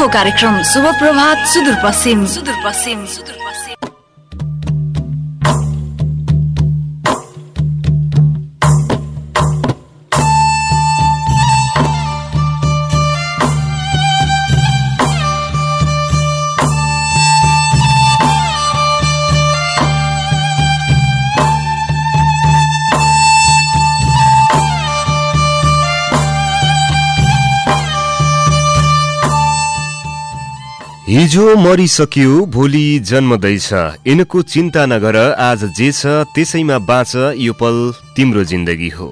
कार्यक्रम शुभ प्रभात सुदूरपश्चिम। हिजो मरिसक्यो भोलि जन्मदैछ, यिनको चिन्ता नगर, आज जे छ त्यसैमा बाँच, यो पल तिम्रो जिन्दगी हो।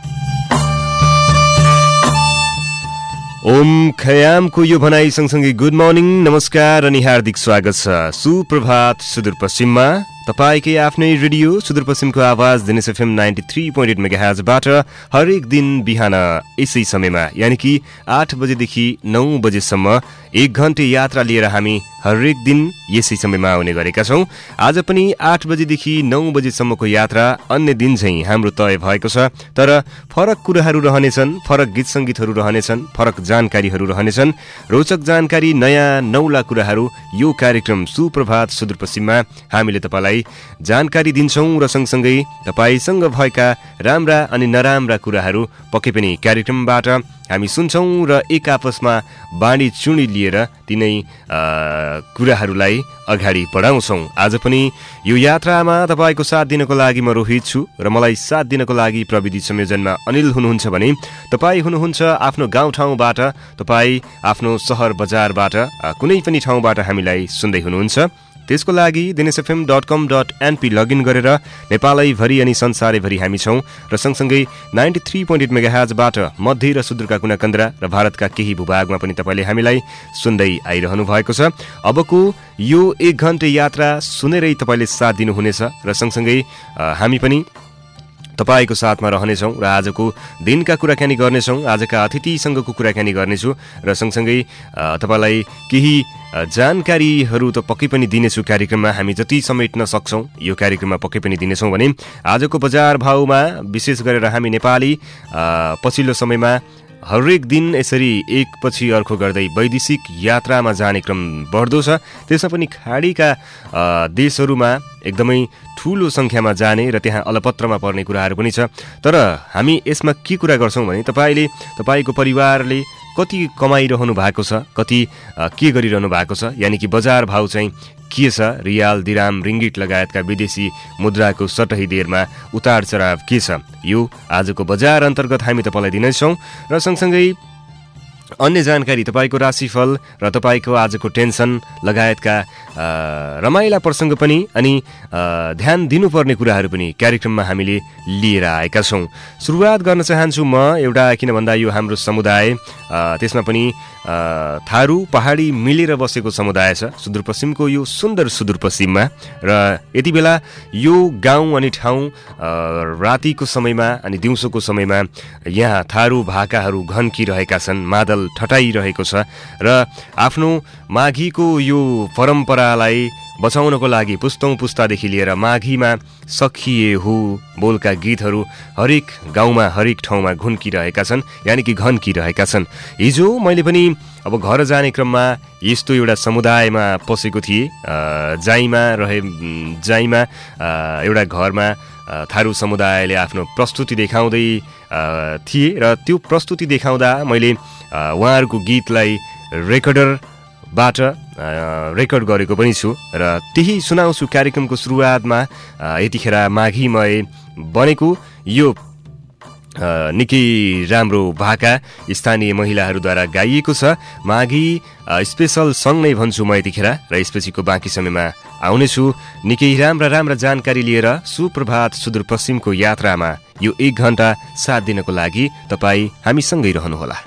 ओम खयामको यो भनाई सँगसँगै गुड मर्निङ, नमस्कार अनि हार्दिक स्वागत छ सुप्रभात सुदूरपश्चिममा, तपाईकै आफ्नै रेडियो सुदूरपश्चिमको आवाज दिनेश एफएम 93.8 मेगाहर्जबाट हरेक दिन बिहान यसै समयमा यानि कि 8 बजेदेखि 9 बजेसम्म 1 घण्टे यात्रा लिएर हामी हरेक दिन यसै समयमा आउने गरेका छौँ। आज पनि 8 बजेदेखि 9 बजेसम्मको यात्रा अन्य दिन चाहिँ हाम्रो तय भएको छ, तर फरक कुराहरू रहनेछन्, फरक गीत सङ्गीतहरू रहनेछन्, फरक जानकारीहरू रहनेछन्, रोचक जानकारी, नयाँ नौला कुराहरू यो कार्यक्रम सुप्रभात सुदूरपश्चिममा हामीले तपाईलाई जानकारी दिन्छौँ र सँगसँगै तपाईसँग भएका राम्रा अनि नराम्रा कुराहरू पक्कै पनि कार्यक्रमबाट हामी सुन्छौँ र एक आपसमा बाँडी चुँडी लिएर तिनै कुराहरूलाई अगाडि बढाउँछौँ। आज पनि यो यात्रामा तपाईँको साथ दिनको लागि म रोहित छु र मलाई साथ दिनको लागि प्रविधि संयोजनमा अनिल हुनुहुन्छ भने तपाईँ हुनुहुन्छ आफ्नो गाउँठाउँबाट, तपाईँ आफ्नो सहर बजारबाट, कुनै पनि ठाउँबाट हामीलाई सुन्दै हुनुहुन्छ। त्यसको लागि dinesfm.com.np लगइन गरेर नेपालैभरि अनि संसारैभरि हामी छौँ र सँगसँगै 93.8 मेगाहर्जबाट मध्य र सुदूरका कुना कन्द्रा र भारतका केही भूभागमा पनि तपाईँले हामीलाई सुन्दै आइरहनु भएको छ। अबको यो 1 घण्टे यात्रा सुनेरै तपाईँले साथ दिनुहुनेछ र सँगसँगै हामी पनि तपाईको साथमा रहनेछौँ र आजको दिनका कुराकानी गर्नेछौँ, आजका अतिथिसँगको कुराकानी गर्नेछु र सँगसँगै तपाईँलाई केही जानकारीहरू त पक्कै पनि दिनेछु। कार्यक्रममा हामी जति समेट्न सक्छौँ यो कार्यक्रममा पक्कै पनि दिनेछौँ भने आजको बजार भाउमा विशेष गरेर हामी नेपाली पछिल्लो समयमा हरेक दिन यसरी एकपछि अर्को गर्दै वैदेशिक यात्रामा जाने क्रम बढ्दो छ। त्यसमा पनि खाडीका देशहरूमा एकदमै ठुलो सङ्ख्यामा जाने र त्यहाँ अलपत्रमा पर्ने कुराहरू पनि छ। तर हामी यसमा के कुरा गर्छौँ भने तपाईँको परिवारले कति कमाइरहनु भएको छ, कति के गरिरहनु भएको छ, यानि कि बजार भाउ चाहिँ के छ, रियाल, दिराम, रिङ्गिट लगायतका विदेशी मुद्राको सतही दरमा उतार चढाव के छ, यो आजको बजार अन्तर्गत हामी तपाईँलाई दिनेछौँ र सँगसँगै अन्य जानकारी, तपाईँको राशिफल र तपाईँको आजको टेन्सन लगायतका रमाइला प्रसङ्ग पनि अनि ध्यान दिनुपर्ने कुराहरू पनि कार्यक्रममा हामीले लिएर आएका छौँ। सुरुवात गर्न चाहन्छु म एउटा, किन भन्दा यो हाम्रो समुदाय, त्यसमा पनि थारू पहाडी मिलेर बसेको समुदाय छ सुदूरपश्चिमको यो सुन्दर सुदूरपश्चिममा। र यति बेला यो गाउँ अनि ठाउँ रातिको समयमा अनि दिउँसोको समयमा यहाँ थारू भाकाहरू घन्किरहेका छन्, मादल ठटाइरहेको छ र आफ्नो माघीको यो परम्परालाई बचाउनको लागि पुस्तौँ पुस्तादेखि लिएर माघीमा सखिए हो बोलका गीतहरू हरेक गाउँमा हरेक ठाउँमा घुन्किरहेका छन्, यानि कि घन्किरहेका छन्। हिजो मैले पनि अब घर जाने क्रममा यस्तो एउटा समुदायमा पसेको थिएँ, जाइमा एउटा घरमा थारू समुदायले आफ्नो प्रस्तुति देखाउँदै थिए र त्यो प्रस्तुति देखाउँदा मैले उहाँहरूको गीतलाई रेकर्डरबाट रेकर्ड गरेको पनि छु र त्यही सुनाउँछु कार्यक्रमको सुरुवातमा। यतिखेर माघीमय बनेको यो निकै राम्रो भाका स्थानीय महिलाहरूद्वारा गाइएको छ। माघी स्पेसल सङ्ग नै भन्छु म यतिखेर र यसपछिको बाँकी समयमा आउनेछु निकै राम्रा जानकारी लिएर सुप्रभात सुदूरपश्चिमको यात्रामा। यो 1 घण्टा साथ दिनको लागि तपाईँ हामीसँगै रहनुहोला।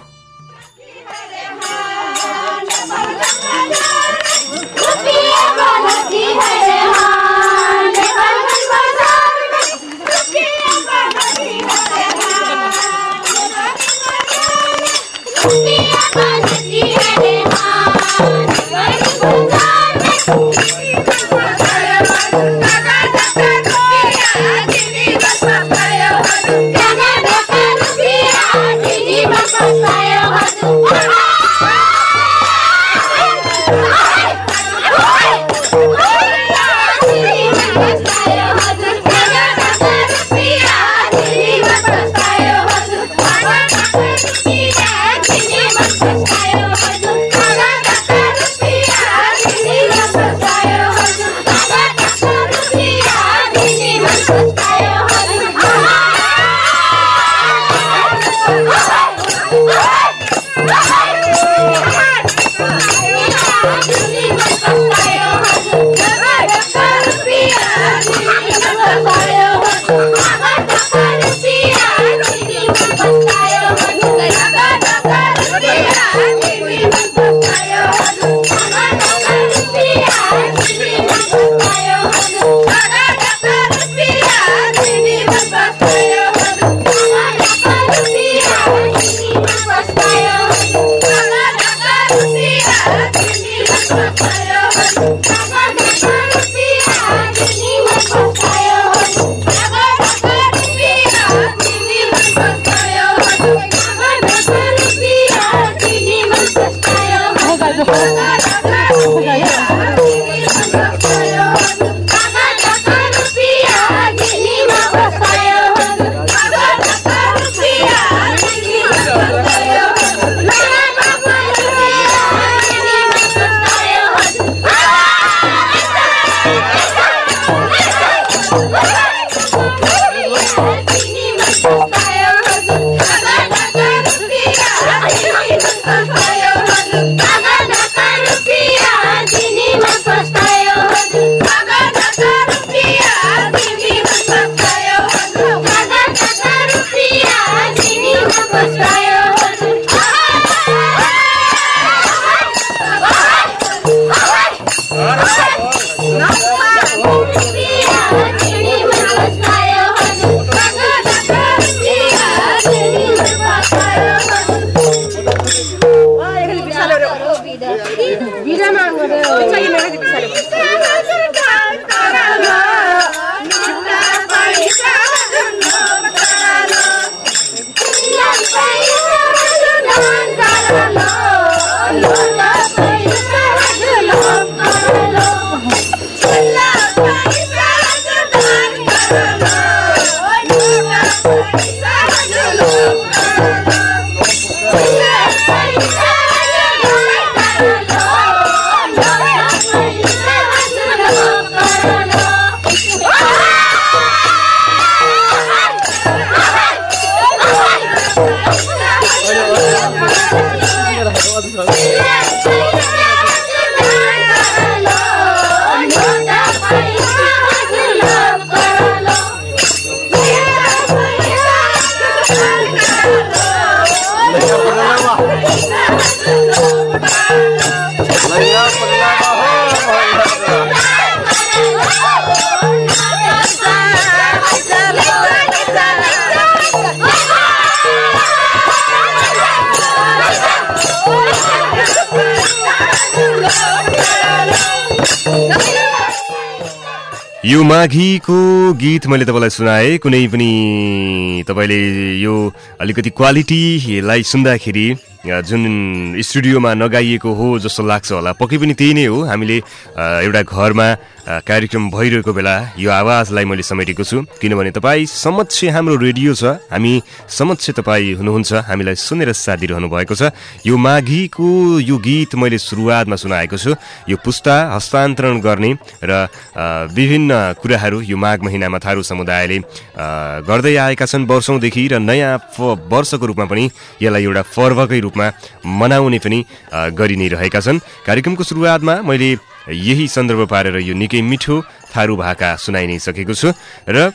यो माघीको गीत मैले तपाईँलाई सुनाएँ। कुनै पनि तपाईँले यो अलिकति क्वालिटीलाई सुन्दाखेरि जुन स्टुडियोमा नगाइएको हो जस्तो लाग्छ होला, पक्कै पनि त्यही नै हो। हामीले एउटा घरमा कार्यक्रम भइरहेको बेला यो आवाजलाई मैले समेटेको छु, किनभने तपाईँ समक्ष हाम्रो रेडियो छ, हामी समक्ष तपाईँ हुनुहुन्छ, हामीलाई सुनेर साथ दिइरहनु भएको छ। यो माघीको यो गीत मैले सुरुवातमा सुनाएको छु। यो पुस्ता हस्तान्तरण गर्ने र विभिन्न कुराहरू यो माघ महिनामा थारू समुदायले गर्दै आएका छन् वर्षौँदेखि, र नयाँ वर्षको रूपमा पनि यसलाई एउटा पर्वकै रूपमा मनाउने पनि गरि नै रहेका छन्। कार्यक्रमको सुरुवातमा मैले यही सन्दर्भ पारेर यो निकै मिठो थारू भाका सुनाइ नै सकेको छु, र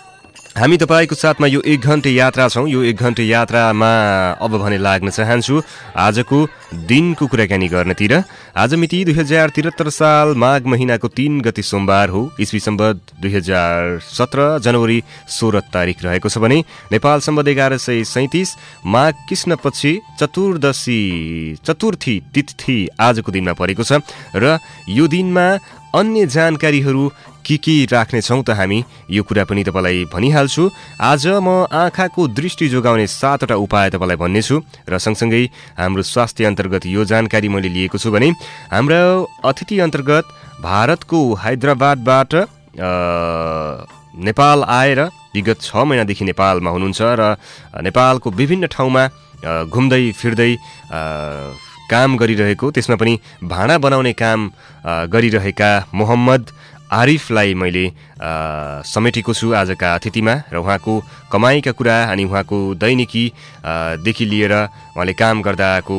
हामी तपाईको साथमा यो 1 घण्टे यात्रा छौं। यो 1 घण्टे यात्रामा अब भने लाग्न चाहन्छु आजको दिनको कुराकानी गर्नतिर। आज मिति 2073 साल माघ महिनाको 3 गते सोमबार हो। ईस्वी सम्वत 2017 जनवरी 16 तारिक रहेको छ भने नेपाल सम्वत 1137 माघ कृष्ण पक्ष चतुर्थी तिथि आजको दिनमा परेको छ, र यो दिनमा अन्य जानकारीहरू के राख्नेछौँ त हामी यो कुरा पनि तपाईँलाई भनिहाल्छु। आज म आँखाको दृष्टि जोगाउने 7वटा उपाय तपाईँलाई भन्नेछु, र सँगसँगै हाम्रो स्वास्थ्य अन्तर्गत यो जानकारी मैले लिएको छु भने हाम्रो अतिथि अन्तर्गत भारतको हैदराबादबाट नेपाल आएर विगत 6 महिनादेखि नेपालमा हुनुहुन्छ, र नेपालको विभिन्न ठाउँमा घुम्दै फिर्दै काम गरिरहेको, त्यसमा पनि भाँडा बनाउने काम गरिरहेका मोहम्मद आरिफलाई मैले समेटेको छु आजका अतिथिमा, र उहाँको कमाइका कुरा अनि उहाँको दैनिकीदेखि लिएर उहाँले काम गर्दाको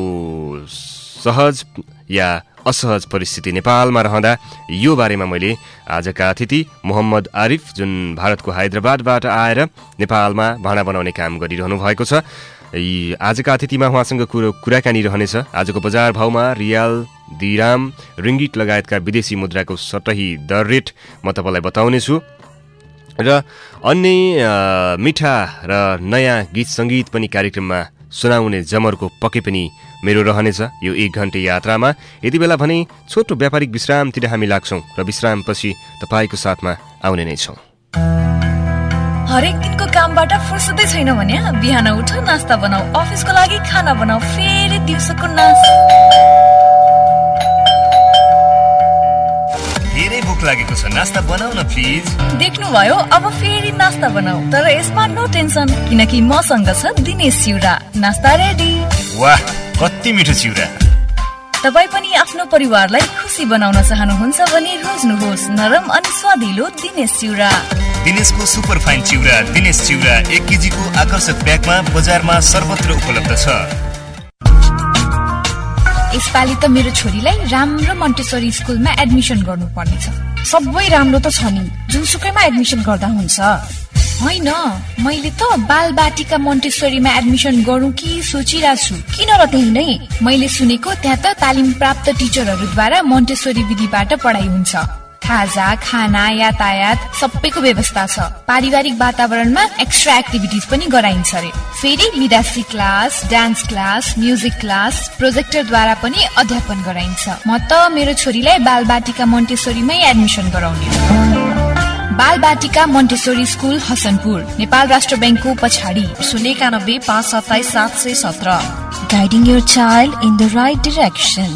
सहज या असहज परिस्थिति नेपालमा रहँदा यो बारेमा मैले आजका अतिथि मोहम्मद आरिफ जुन भारतको हैदराबादबाट आएर नेपालमा भाँडा बनाउने काम गरिरहनु भएको छ, आजका अतिथिमा उहाँसँग कुराकानी रहनेछ। आजको बजार भाउमा रियाल, दिराम, रिङ्गिट लगायतका विदेशी मुद्राको सतही दर रेट म तपाईँलाई बताउनेछु, र अन्य मिठा र नयाँ गीत सङ्गीत पनि कार्यक्रममा सुनाउने जमरको पक्कै पनि मेरो रहनेछ यो 1 घण्टे यात्रामा। यति बेला भने छोटो व्यापारिक विश्रामतिर हामी लाग्छौँ, र विश्रामपछि तपाईँको साथमा आउने नै छौँ। हरेक दिनको कामबाट फुर्सदै छैन भने बिहान उठ, नास्ता बनाऊ, अफिसको लागि खाना बनाऊ, फेरि दिउँसोको नास्ता। धेरै भोक लागेको छ, नास्ता बनाऊ न प्लिज। देख्नुभयो, अब फेरि नास्ता बनाऊ, तर यसमा नो टेन्सन, किनकि मसँग छ दिनेश चिउरा। नास्ता रेडी। वाह, कति मिठो चिउरा। तपाईँ पनि आफ्नो परिवारलाई खुसी बनाउन चाहनुहुन्छ भने रोज्नुहोस् नरम अनि स्वादिलो दिनेश चिउरा। दिनेशको सुपर फाइन चिउरा, दिनेश चिउरा 1 केजीको आकर्षक प्याकमा बजारमा सर्वत्र उपलब्ध छ। यसपालि त मेरो छोरीलाई राम्रो मन्टेसरी स्कुलमा एडमिसन गर्नुपर्नेछ। सबै राम्रो त छ नि, जुनसुकैमा एडमिसन गर्दा हुन्छ। होइन, मैले त बालबाटिका मन्टेसरीमा एडमिसन गरौँ कि सोचिरहेको छु। किन र त्यही नै? मैले सुनेको त्यहाँ त तालिम प्राप्त टिचरहरूद्वारा मन्टेसरी विधिबाट पढाइ हुन्छ। खाजा, खाना, यातायात सबैको व्यवस्था छ। पारिवारिक वातावरणमा एक्स्ट्रा एक्टिभिटिज पनि गराइन्छ रे। फेरि विदेशी class, dance class, music class, प्रोजेक्टरद्वारा पनि अध्यापन गराइन्छ। म त मेरो छोरीलाई बालबाटिका मन्टेसरीमै एडमिसन गराउने। बालबाटिका मन्टेसरी स्कुल हसनपुर, नेपाल राष्ट्र ब्याङ्कको पछाडि। 091 527 717। Guiding your child in the right direction.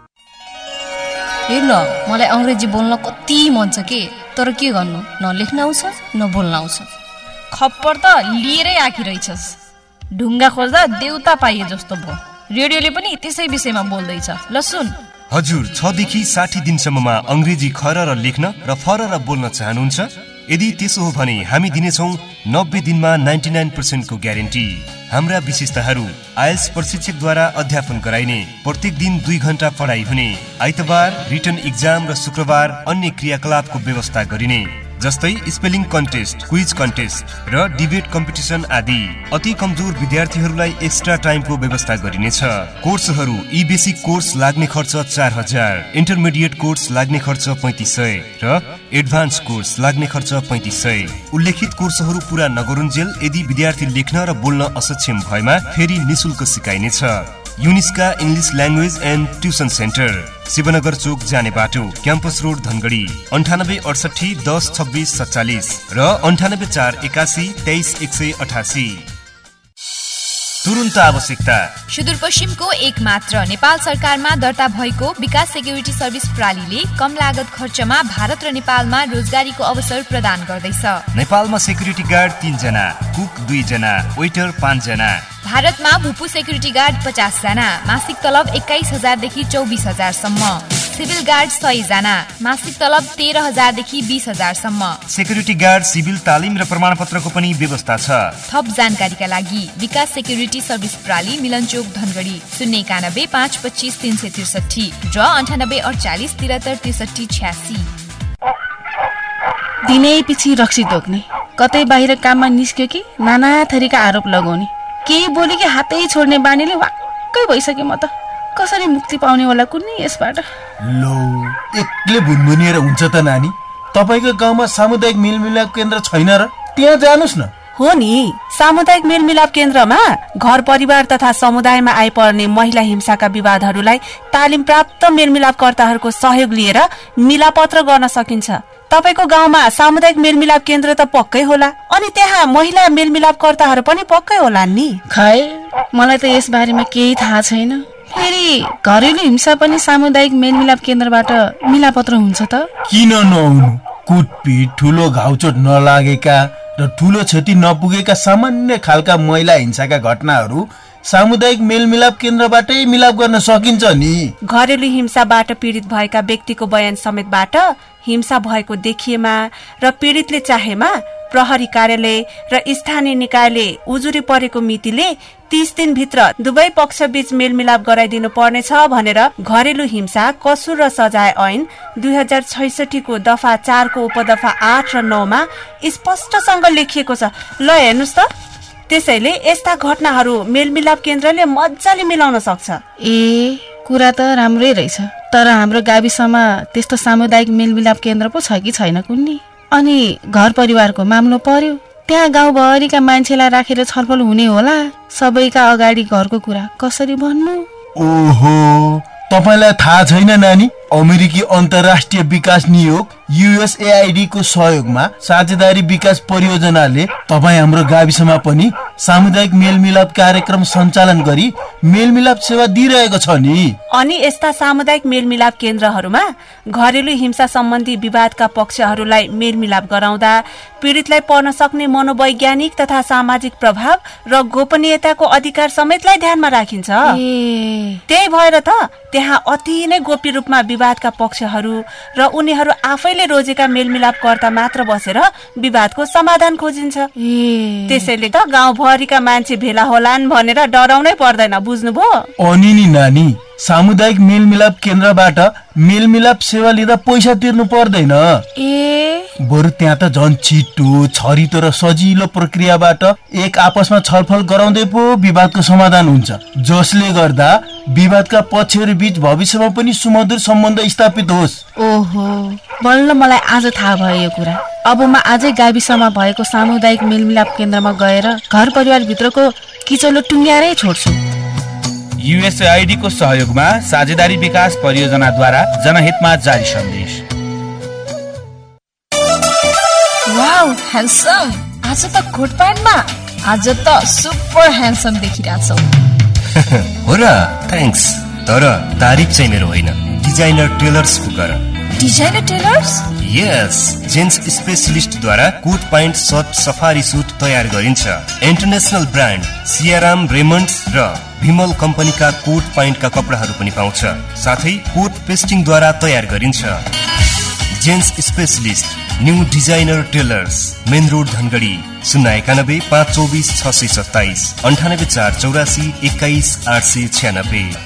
हेर्न, मलाई अंग्रेजी बोल्न कति मन छ के, तर के गर्नु, न लेख्न आउँछ न बोल्न आउँछ। खप्पर त लिएरै आखिरहेछस्। ढुङ्गा खोज्दा देउता पाइए जस्तो भयो। रेडियोले पनि त्यसै विषयमा बोल्दैछ। ल सुन। हजुर 6 देखि 60 दिनसम्ममा अंग्रेजी खर र लेख्न र फर र बोल्न चाहनुहुन्छ? यदि त्यसो हो भने हामी दिनेछौँ 90 दिनमा 99% को ग्यारेन्टी। हाम्रा विशेषताहरू: आइएल्स प्रशिक्षकद्वारा अध्यापन गराइने, प्रत्येक दिन 2 घण्टा पढाइ हुने, आइतबार रिटन इक्जाम र शुक्रबार अन्य क्रियाकलापको व्यवस्था गरिने, जस्तै स्पेलिङ कन्टेस्ट, क्विज कन्टेस्ट र डिबेट कम्पिटिसन आदि। अति कमजोर विद्यार्थीहरूलाई एक्स्ट्रा टाइमको व्यवस्था गरिनेछ। कोर्सहरू: ई बेसिक कोर्स लाग्ने खर्च 4000, इन्टरमिडिएट कोर्स लाग्ने खर्च 3500 र एडभान्स कोर्स लाग्ने खर्च 3500। उल्लेखित कोर्सहरू पूरा नगरुन्जेल यदि विद्यार्थी लेख्न र बोल्न असक्षम भएमा फेरि निशुल्क सिकाइनेछ। युनिस्का English language and tuition centre, Shivnagar चोक जाने बाटो, क्याम्पस रोड धनगढी। 98 68 10 26 47 र 98 4 81 23 188। तुरुन्त आवश्यकता। सुदूरपश्चिमको एक मात्र नेपाल सरकारमा दर्ता भएको विकास सेक्युरिटी सर्भिस प्रणालीले कम लागत खर्चमा भारत र नेपालमा रोजगारीको अवसर प्रदान गर्दैछ। नेपालमा सेक्युरिटी गार्ड 3 जना, कुक 2 जना, वेटर 5 जना। भारतमा भूपू सेक्युरिटी गार्ड 50 जना, मासिक तलब 21,000 देखि 24,000 सम्म। सिभिल गार्ड 100 जना, मासिक तलब 13,000 देखि 20,000 सम्म। सेक्युरिटी गार्ड सिभिल तालिम र प्रमाणपत्रको पनि व्यवस्था छ। थप जानकारीका लागि विकास सेक्युरिटी सर्भिस प्रणाली, मिलनचोक धनगढी, 091 525 363 र 98 48 73 63 86। दिनै पछि रक्सी टोक्ने, कतै बाहिर काममा निस्क्यो कि नाना थरीका आरोप लगाउने, केही बोली कि हातै छोड्ने बानीले वाक्कै भइसके। म त कसरी मुक्ति पाउने होला कुन्नी यसबाट? लो, एक्लै भुनभुनिएर हुन्छ त नानी? तपाईको गाउँमा सामुदायिक मेलमिलाप केन्द्र छैन र? त्यहाँ जानुस् न। हो नि, सामुदायिक मेलमिलाप केन्द्रमा घर परिवार तथा समुदायमा आइपर्ने महिला हिंसाका विवादहरूलाई तालिम प्राप्त मेलमिलापकर्ताहरूको सहयोग लिएर मिलापत्र गर्न सकिन्छ। तपाईको गाउँमा सामुदायिक मेलमिलाप केन्द्र त पक्कै होला, अनि त्यहाँ महिला मेलमिलापकर्ताहरू पनि पक्कै होला नि? खै, मलाई त यस बारेमा केही थाहा छैन। फेरि घरेलु हिंसा पनि सामुदायिक मेलमिलाप केन्द्रबाट मिलापत्र हुन्छ त? किन नहुनु? कुटपिट, ठुलो घाउचोट नलागेका र ठुलो क्षति नपुगेका सामान्य खालका महिला हिंसाका घटनाहरू सामुदायिक मेलमिलाप केन्द्रबाटै मिलाप गर्न सकिन्छ नि। घरेलु हिंसाबाट पीडित भएका व्यक्तिको बयान समेतबाट हिंसा भएको देखिएमा र पीडितले चाहेमा प्रहरी कार्यालय र स्थानीय निकायले उजुरी परेको मितिले 30 दिनभित्र दुवै पक्षबीच मेलमिलाप गराइदिनु पर्नेछ भनेर घरेलु हिंसा कसुर र सजाय ऐन 2066 को दफा 4 को उपदफा 8 र 9 मा स्पष्टसँग लेखिएको छ। ल हेर्नुस् त, त्यसैले यस्ता घटनाहरू मेलमिलाप केन्द्रले मजाले मिलाउन सक्छ। ए, कुरा त राम्रै रहेछ, तर हाम्रो गाविसमा त्यस्तो सामुदायिक मेलमिलाप केन्द्र पो छ कि छैन कुन्नी? अनि घर परिवारको मामलो पर्यो, त्यहाँ गाउँभरिका मान्छेलाई राखेर छलफल हुने होला। सबैका अगाडि घरको कुरा कसरी भन्नु? ओहो, तपाईलाई थाहा छैन नानी? अमेरिकी अन्तर्राष्ट्रिय विकास नियोग USAID को सहयोगमा साझेदारी विकास परियोजनाले तपाईँ हाम्रो गाविसमा पनि सामुदायिक मेलमिलाप कार्यक्रम सञ्चालन गरी मेलमिलाप सेवा दिइरहेको छ नि। अनि यस्ता सामुदायिक मेलमिलाप केन्द्रहरूमा घरेलु हिंसा सम्बन्धी विवादका पक्षहरूलाई मेलमिलाप गराउँदा पीडितलाई पर्न सक्ने मनोवैज्ञानिक तथा सामाजिक प्रभाव र गोपनीयताको अधिकार समेतलाई ध्यानमा राखिन्छ। ए, त्यही भएर त त्यहाँ अति नै गोप्य रूपमा विवादका पक्षहरू र उनीहरू आफैले रोजेका मेलमिलापकर्ता मात्र बसेर विवादको समाधान खोजिन्छ। त्यसैले त गाउँभरिका मान्छे भेला होलान् भनेर डराउनै पर्दैन, बुझ्नुभयो? अनि नि नानी, सामुदायिक मेलमिलाप केन्द्रबाट मेलमिलाप सेवा लिँदा पैसा तिर्नु पर्दैन। बरु त्यहाँ त झन् छिटो, छरितो र सजिलो प्रक्रियाबाट एक आपसमा छलफल गराउँदै पो विवादको समाधान हुन्छ, जसले गर्दा विवादका पक्षहरू बीच भविष्यमा पनि सुमधुर सम्बन्ध स्थापित होस्। ओहो, बल्ल मलाई आज थाहा भयो यो कुरा। अब म आजै गाविसमा भएको सामुदायिक मेलमिलाप केन्द्रमा गएर घर परिवार भित्रको किचलो टुङ्ग्याएरै छोड्छु। USAID को सहयोगमा साझेदारी विकास परियोजनाद्वारा जनहितमा जारी सन्देश। Wow, handsome! आज त कोट प्यान्टमा, आज त सुपर ह्यान्डसम देखिरहेछौ। हो र, थ्याङ्क्स। तर तारिफ चाहिँ मेरो होइन, डिजाइनर टेलर्सको गर। Designer tailors? यस, जेन्ट्स स्पेशलिस्टद्वारा coat pant, shirt, safari suit तयार गरिन्छ। इन्टरनेसनल ब्रान्ड सियाराम, रेमन्ड्स र भिमल कम्पनीका कोट प्यान्टका कपडाहरू पनि पाउँछ। साथै कोट पेस्टिङद्वारा तयार गरिन्छ। Gents specialist new designer tailors, main road Dhangadhi, 091 524 627, 98 484 21 896।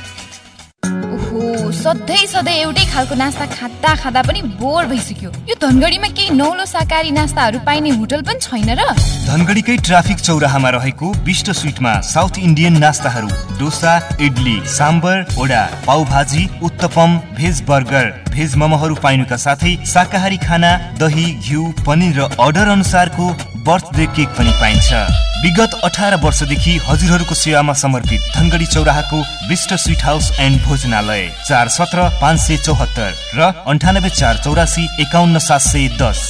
सधैँ एउटै खालको नास्ता खाँदा खाँदा पनि बोर भइसक्यो। यो धनगढीमा केही नौलो शाकाहारी नास्ताहरू पाइने होटल पनि छैन र? धनगढीकै ट्राफिक चौराहामा रहेको बिस्ट स्विटमा साउथ इन्डियन नास्ताहरू, dosa, idli, sambar, vada, pav bhaji, uttapam, veg burger, veg मोमोहरू पाइनुका साथै शाकाहारी खाना, दही, घिउ, पनिर र अर्डर अनुसारको बर्थडे केक पनि पाइन्छ। विगत 18 वर्षदेखि हजुरहरूको सेवामा समर्पित धनगढी चौराहाको बिस्ट स्वीट हाउस एन्ड भोजनालय 417 574 र 98 484 51 710।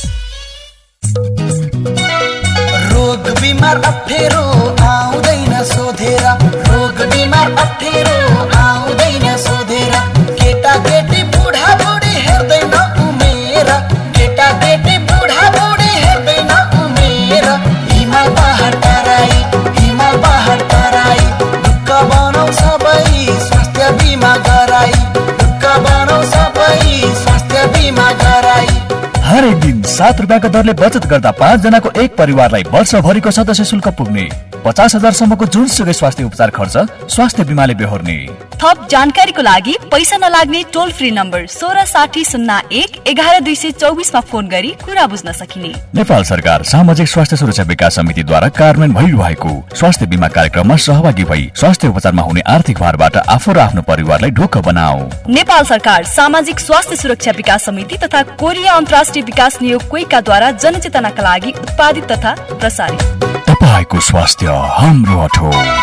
रोग बिमार अप्ठ्यारो आउँदैन सोधेर, रोग बिमार अप्ठ्यारो आउँदैन सोधेर, केटा केटी बुढा बुढी हेर्दैन उमेर, केटा केटी बुढा बुढी हेर्दैन उमेर। हिमाल पहाड तराई, हिमाल पहाड तराई, ढुक्क बनाउ सबै स्वास्थ्य बिमा गराई, ढुक्क बनाउ सबै स्वास्थ्य बिमा गराई। हरेक दिन 7 रुपियाँको दरले बचत गर्दा 5 जनाको एक परिवारलाई वर्षभरिको सदस्य शुल्क पुग्ने, 50,000 सम्मको जुनसुकै स्वास्थ्य उपचार खर्च स्वास्थ्य बिमाले बेहोर्ने। थप जानकारीको लागि पैसा नलाग्ने टोल फ्री नम्बर 166001 11224 मा फोन गरी कुरा बुझ्न सकिने। नेपाल सरकार सामाजिक स्वास्थ्य सुरक्षा विकास समितिद्वारा कार्यान्वयन भइरहेको स्वास्थ्य बिमा कार्यक्रममा सहभागी भई स्वास्थ्य उपचारमा हुने आर्थिक भारबाट आफू र आफ्नो परिवारलाई ढोक्क बनाऊ। नेपाल सरकार सामाजिक स्वास्थ्य सुरक्षा विकास समिति तथा कोरिया अन्तर्राष्ट्रिय विकास नियोग कोइकाद्वारा जनचेतनाका लागि उत्पादित तथा प्रसारित। तपाईको स्वास्थ्य हाम्रो अठोट।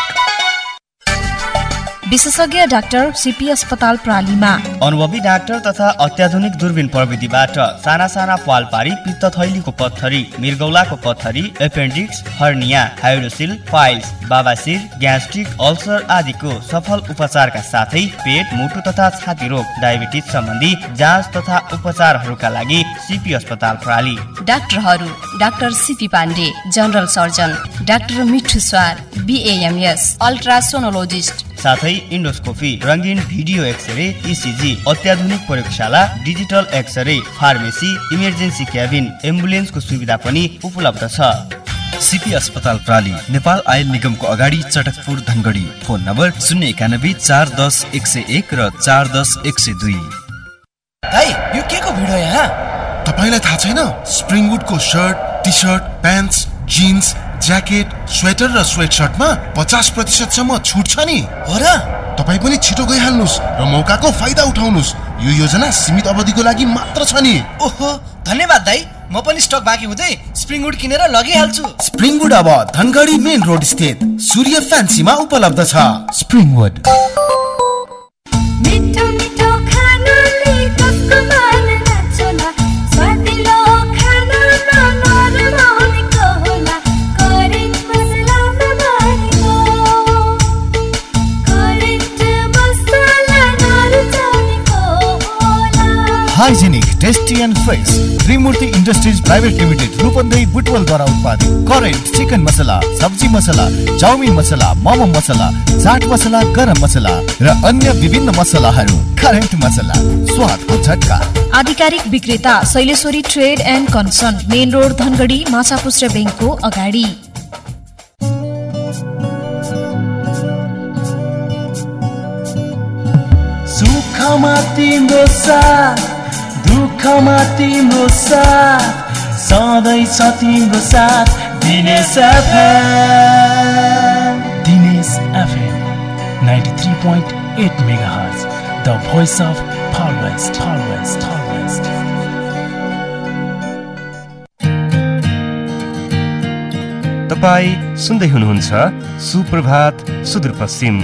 विशेषज्ञ डाक्टर सीपी अस्पताल प्रालीमा अनुभवी डाक्टर तथा अत्याधुनिक दूरबीन प्रविधिबाट साना साना पाल पारी पित्त थैलीको पत्थरी, मृगौलाको पत्थरी, एपेन्डिक्स, हर्निया, हाइड्रोसिल, फाइल्स, बाबासिर, ग्यास्ट्रिक, अल्सर आदिको सफल उपचारका साथै पेट, मुटु तथा छाती रोग, डायबिटिज सम्बन्धी जाँच तथा उपचारहरूका लागि सीपी अस्पताल प्राली। डाक्टरहरू doctor CP Pande, general surgeon, doctor Mithu Swar, BAMS, ultrasonologist, साथै इन्डोस्कोपी, रंगीन भिडियो एक्सरे, ECG, अत्याधुनिक प्रयोगशाला, digital x ray, pharmacy, emergency cabin, एम्बुलेन्सको सुविधा पनि उपलब्ध छ। सीपी अस्पताल प्राली नेपाल आयल निगमको अगाडि, चटकपुर, धनगढी। फोन नम्बर 091 410 101 र 410 102। भाइ, यो के को भिड हो यहाँ? तपाईलाई थाहा छैन? स्प्रिङवुडको shirt, T shirt, pants, jeans, jacket, sweater र स्वेट शर्टमा 50% सम्म छुट छ नि। हो र? तपाई पनि छिटो गइहाल्नुस् र मौकाको फाइदा उठाउनुस्। यो योजना सीमित अवधिको लागि मात्र छ नि। ओहो, धन्यवाद दाइ। म पनि स्टक बाँकी हुँदै स्प्रिङवुड किनेर लगिहाल्छु। स्प्रिङवुड अब धनगढी मेन रोड स्थित सूर्य फ्यान्सीमा उपलब्ध छ। Springwood. Hygienic, tasty and fresh Trimurti industries private limited Rupandehi बुटवलद्वारा उत्पादित करेन्ट चिकन मसला, सब्जी मसला, चाउमिन मसला, मोमो मसला, चाट मसला, गरम मसला र अन्य विभिन्न मसलाहरू। करेन्ट मसला स्वादको झट्का। आधिकारिक विक्रेता Shaileshwari trade and concern, main road Dhangadhi, Machhapuchchhre ब्याङ्कको अगाडि। सुखमा तिम्रो साथ, दुःखमा तिम्रो साथ, सधैँ छ तिम्रो साथ Dinesh FM. Dinesh FM 93.8 megahertz, the voice of far west. तपाईँ सुन्दै हुनुहुन्छ सुप्रभात सुदूरपश्चिम।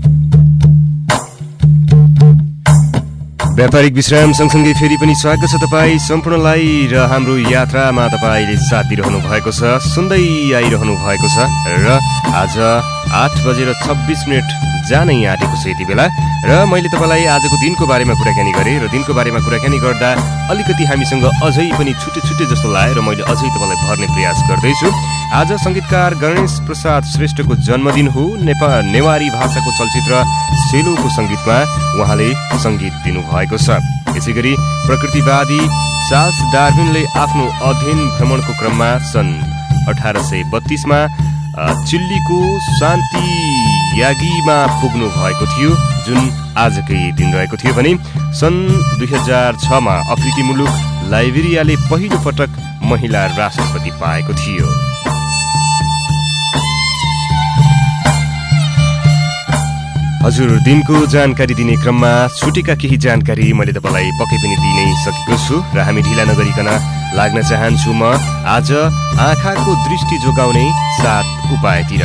व्यापारिक विश्राम सँगसँगै फेरि पनि स्वागत छ तपाईँ सम्पूर्णलाई र हाम्रो यात्रामा तपाईँले साथ दिइरहनु भएको छ, सुन्दै आइरहनु भएको छ र आज 8:26 जानै आँटेको छ यति बेला र मैले तपाईँलाई आजको दिनको बारेमा कुराकानी गरेँ र दिनको बारेमा कुराकानी गर्दा अलिकति हामीसँग अझै पनि छुट्टै जस्तो लाग्यो र मैले अझै तपाईँलाई भर्ने प्रयास गर्दैछु। आज सङ्गीतकार गणेश प्रसाद श्रेष्ठको जन्मदिन हो। नेवारी भाषाको चलचित्र सेलोको सङ्गीतमा उहाँले सङ्गीत दिनुभएको छ। यसैगरी प्रकृतिवादी चार्ल्स डार्विनले आफ्नो अध्ययन भ्रमणको क्रममा सन् 1832मा चिल्लीको सान्तियागीमा पुग्नु भएको थियो, जुन आजकै दिन रहेको थियो भने सन् 2006मा अफ्रिकी मुलुक लाइबेरियाले पहिलो पटक महिला राष्ट्रपति पाएको थियो। हजुर, दिनको जानकारी दिने क्रममा छुटेका केही जानकारी मैले तपाईँलाई पक्कै पनि दिइ नै सकेको छु र हामी ढिला नगरिकन लाग्न चाहन्छु म आज आँखाको दृष्टि जोगाउने 7 उपायतिर।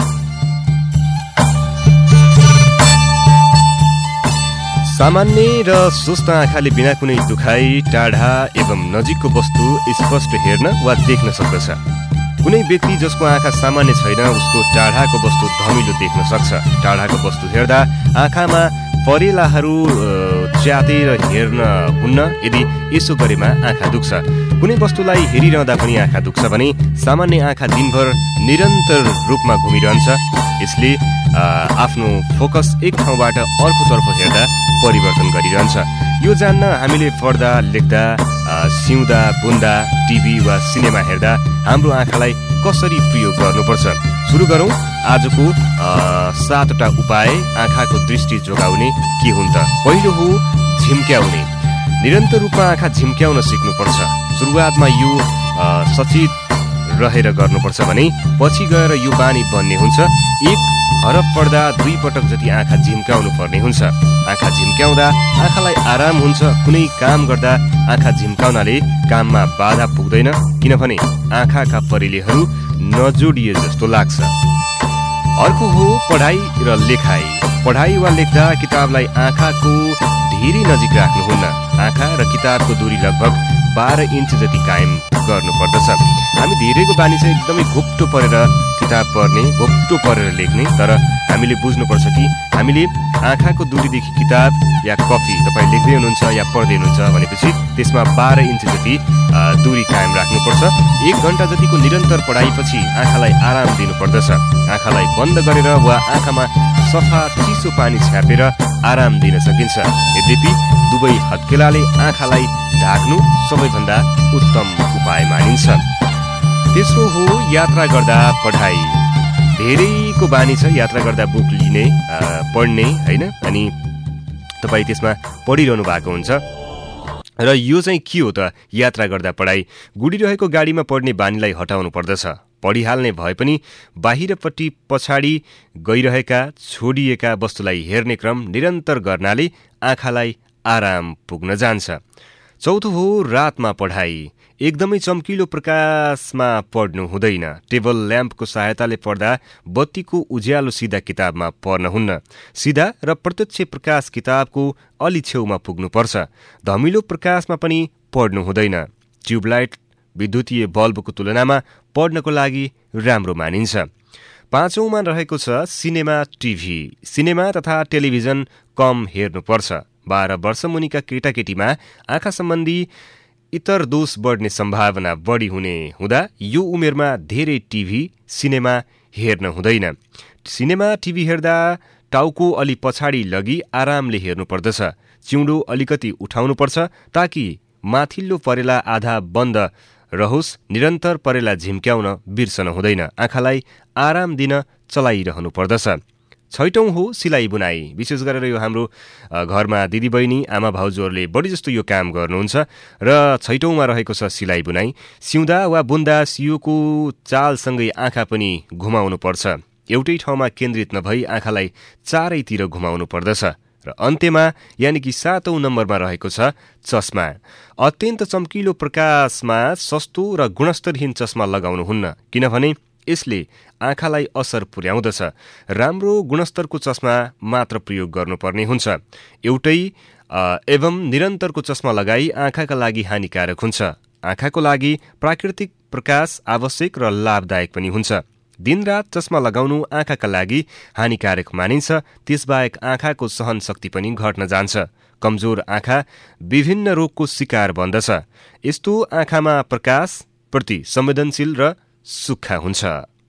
सामान्य र स्वस्थ आँखाले बिना कुनै दुखाइ, टाढा एवं नजिकको वस्तु स्पष्ट हेर्न वा देख्न सक्दछ। कुनै व्यक्ति जसको आँखा सामान्य छैन उसको टाढाको वस्तु धमिलो देख्न सक्छ। टाढाको वस्तु हेर्दा आँखामा परेलाहरू च्यातेर हेर्न हुन्न। यदि यसो गरेमा आँखा दुख्छ। कुनै वस्तुलाई हेरिरहँदा पनि आँखा दुख्छ भने सामान्य आँखा दिनभर निरन्तर रूपमा घुमिरहन्छ। यसले आफ्नो फोकस एक ठाउँबाट अर्कोतर्फ हेर्दा परिवर्तन गरिरहन्छ। यो जान्न हामीले पढ्दा, लेख्दा, सिउँदा, बुन्दा, टिभी वा सिनेमा हेर्दा हाम्रो आँखालाई कसरी प्रयोग गर्नुपर्छ। सुरु गरौँ आजको 7वटा उपाय आँखाको दृष्टि जोगाउने के हुन् त। पहिलो हो झिम्क्याउने। निरन्तर रूपमा आँखा झिम्क्याउन सिक्नुपर्छ। सुरुवातमा यो सचेत रहेर गर्नुपर्छ भने पछि गएर यो बानी बन्ने हुन्छ। एक हरफ पढ्दा 2 पटक जति आँखा झिम्क्याउनु पर्ने हुन्छ। आँखा झिम्क्याउँदा आँखालाई आराम हुन्छ। कुनै काम गर्दा आँखा झिम्काउनाले काममा बाधा पुग्दैन, किनभने आँखाका परिलेहरू नजोडिए जस्तो लाग्छ। अर्को हो पढाइ र लेखाइ। पढाइ वा लेख्दा किताबलाई आँखाको धेरै नजिक राख्नुहुन्न। आँखा र किताबको दूरी लगभग 12 इन्च जति कायम गर्नुपर्दछ। हामी धेरैको बानी चाहिँ एकदमै घोप्टो परेर किताब पढ्ने, घोप्टो परेर लेख्ने, तर हामीले बुझ्नुपर्छ कि हामीले आँखाको दूरीदेखि किताब या कपी तपाईँ लेख्दै हुनुहुन्छ या पढ्दै हुनुहुन्छ भनेपछि त्यसमा 12 इन्च जति दूरी कायम राख्नुपर्छ। 1 घण्टा जतिको निरन्तर पढाइपछि आँखालाई आराम दिनुपर्दछ। आँखालाई बन्द गरेर वा आँखामा सफा चिसो पानी छ्यापेर आराम दिन सकिन्छ। यद्यपि दुवै हत्केलाले आँखालाई ढाक्नु सबैभन्दा उत्तम उपाय मानिन्छ। तेस्रो हो यात्रा गर्दा पढाइ। धेरैको बानी छ यात्रा गर्दा बुक लिने, पढ्ने हैन, अनि तपाईँ त्यसमा पढिरहनु भएको हुन्छ र यो चाहिँ के हो त। यात्रा गर्दा पढाइ गुडिरहेको गाडीमा पढ्ने बानीलाई हटाउनु पर्दछ। पढिहाल्ने भए पनि बाहिरपट्टि पछाडि गइरहेका छोडिएका वस्तुलाई हेर्ने क्रम निरन्तर गर्नाले आँखालाई आराम पुग्न जान्छ। चौथो हो रातमा पढाइ। एकदमै चम्किलो प्रकाशमा पढ्नु हुँदैन। टेबल ल्याम्पको सहायताले पढ्दा बत्तीको उज्यालो सिधा किताबमा पढ्न हुन्न। सिधा र प्रत्यक्ष प्रकाश किताबको अलि छेउमा पुग्नुपर्छ। धमिलो प्रकाशमा पनि पढ्नु हुँदैन। ट्युबलाइट विद्युतीय बल्बको तुलनामा पढ्नको लागि राम्रो मानिन्छ। 5औंमा रहेको छ सिनेमा टिभी। सिनेमा तथा टेलिभिजन कम हेर्नुपर्छ। 12 वर्ष मुनिका केटाकेटीमा आँखा सम्बन्धी इतर दोष बढ्ने सम्भावना बढी हुने हुँदा यो उमेरमा धेरै टिभी, सिनेमा हेर्न हुँदैन। सिनेमा टिभी हेर्दा टाउको अलि पछाडि लगी आरामले हेर्नुपर्दछ। चिउँडो अलिकति उठाउनुपर्छ ताकि माथिल्लो परेला आधा बन्द रहोस्। निरन्तर परेला झिम्क्याउन बिर्सन हुँदैन। आँखालाई आराम दिन चलाइरहनु पर्दछ। 6औं हो सिलाइ बुनाइ। विशेष गरेर यो हाम्रो घरमा दिदीबहिनी आमा भाउजूहरूले बढी जस्तो यो काम गर्नुहुन्छ र 6औंमा रहेको छ सिलाइ बुनाइ। सिउँदा वा बुन्दा सियोको चालसँगै आँखा पनि घुमाउनु पर्छ। एउटै ठाउँमा केन्द्रित नभई आँखालाई चारैतिर घुमाउनु पर्दछ। र अन्त्यमा यानि कि 7औं नम्बरमा रहेको छ चस्मा। अत्यन्त चम्किलो प्रकाशमा सस्तो र गुणस्तरहीन चस्मा लगाउनुहुन्न, किनभने यसले आँखालाई असर पुर्याउँदछ। राम्रो गुणस्तरको चस्मा मात्र प्रयोग गर्नुपर्ने हुन्छ। एउटै एवं निरन्तरको चस्मा लगाई आँखाका लागि हानिकारक हुन्छ। आँखाको लागि प्राकृतिक प्रकाश आवश्यक र लाभदायक पनि हुन्छ। दिनरात चस्मा लगाउनु आँखाका लागि हानिकारक मानिन्छ। त्यसबाहेक आँखाको सहन शक्ति पनि घट्न जान्छ। कमजोर आँखा विभिन्न रोगको शिकार बन्दछ। यस्तो आँखामा प्रकाश प्रति संवेदनशील र सुक्खा हुन्छ।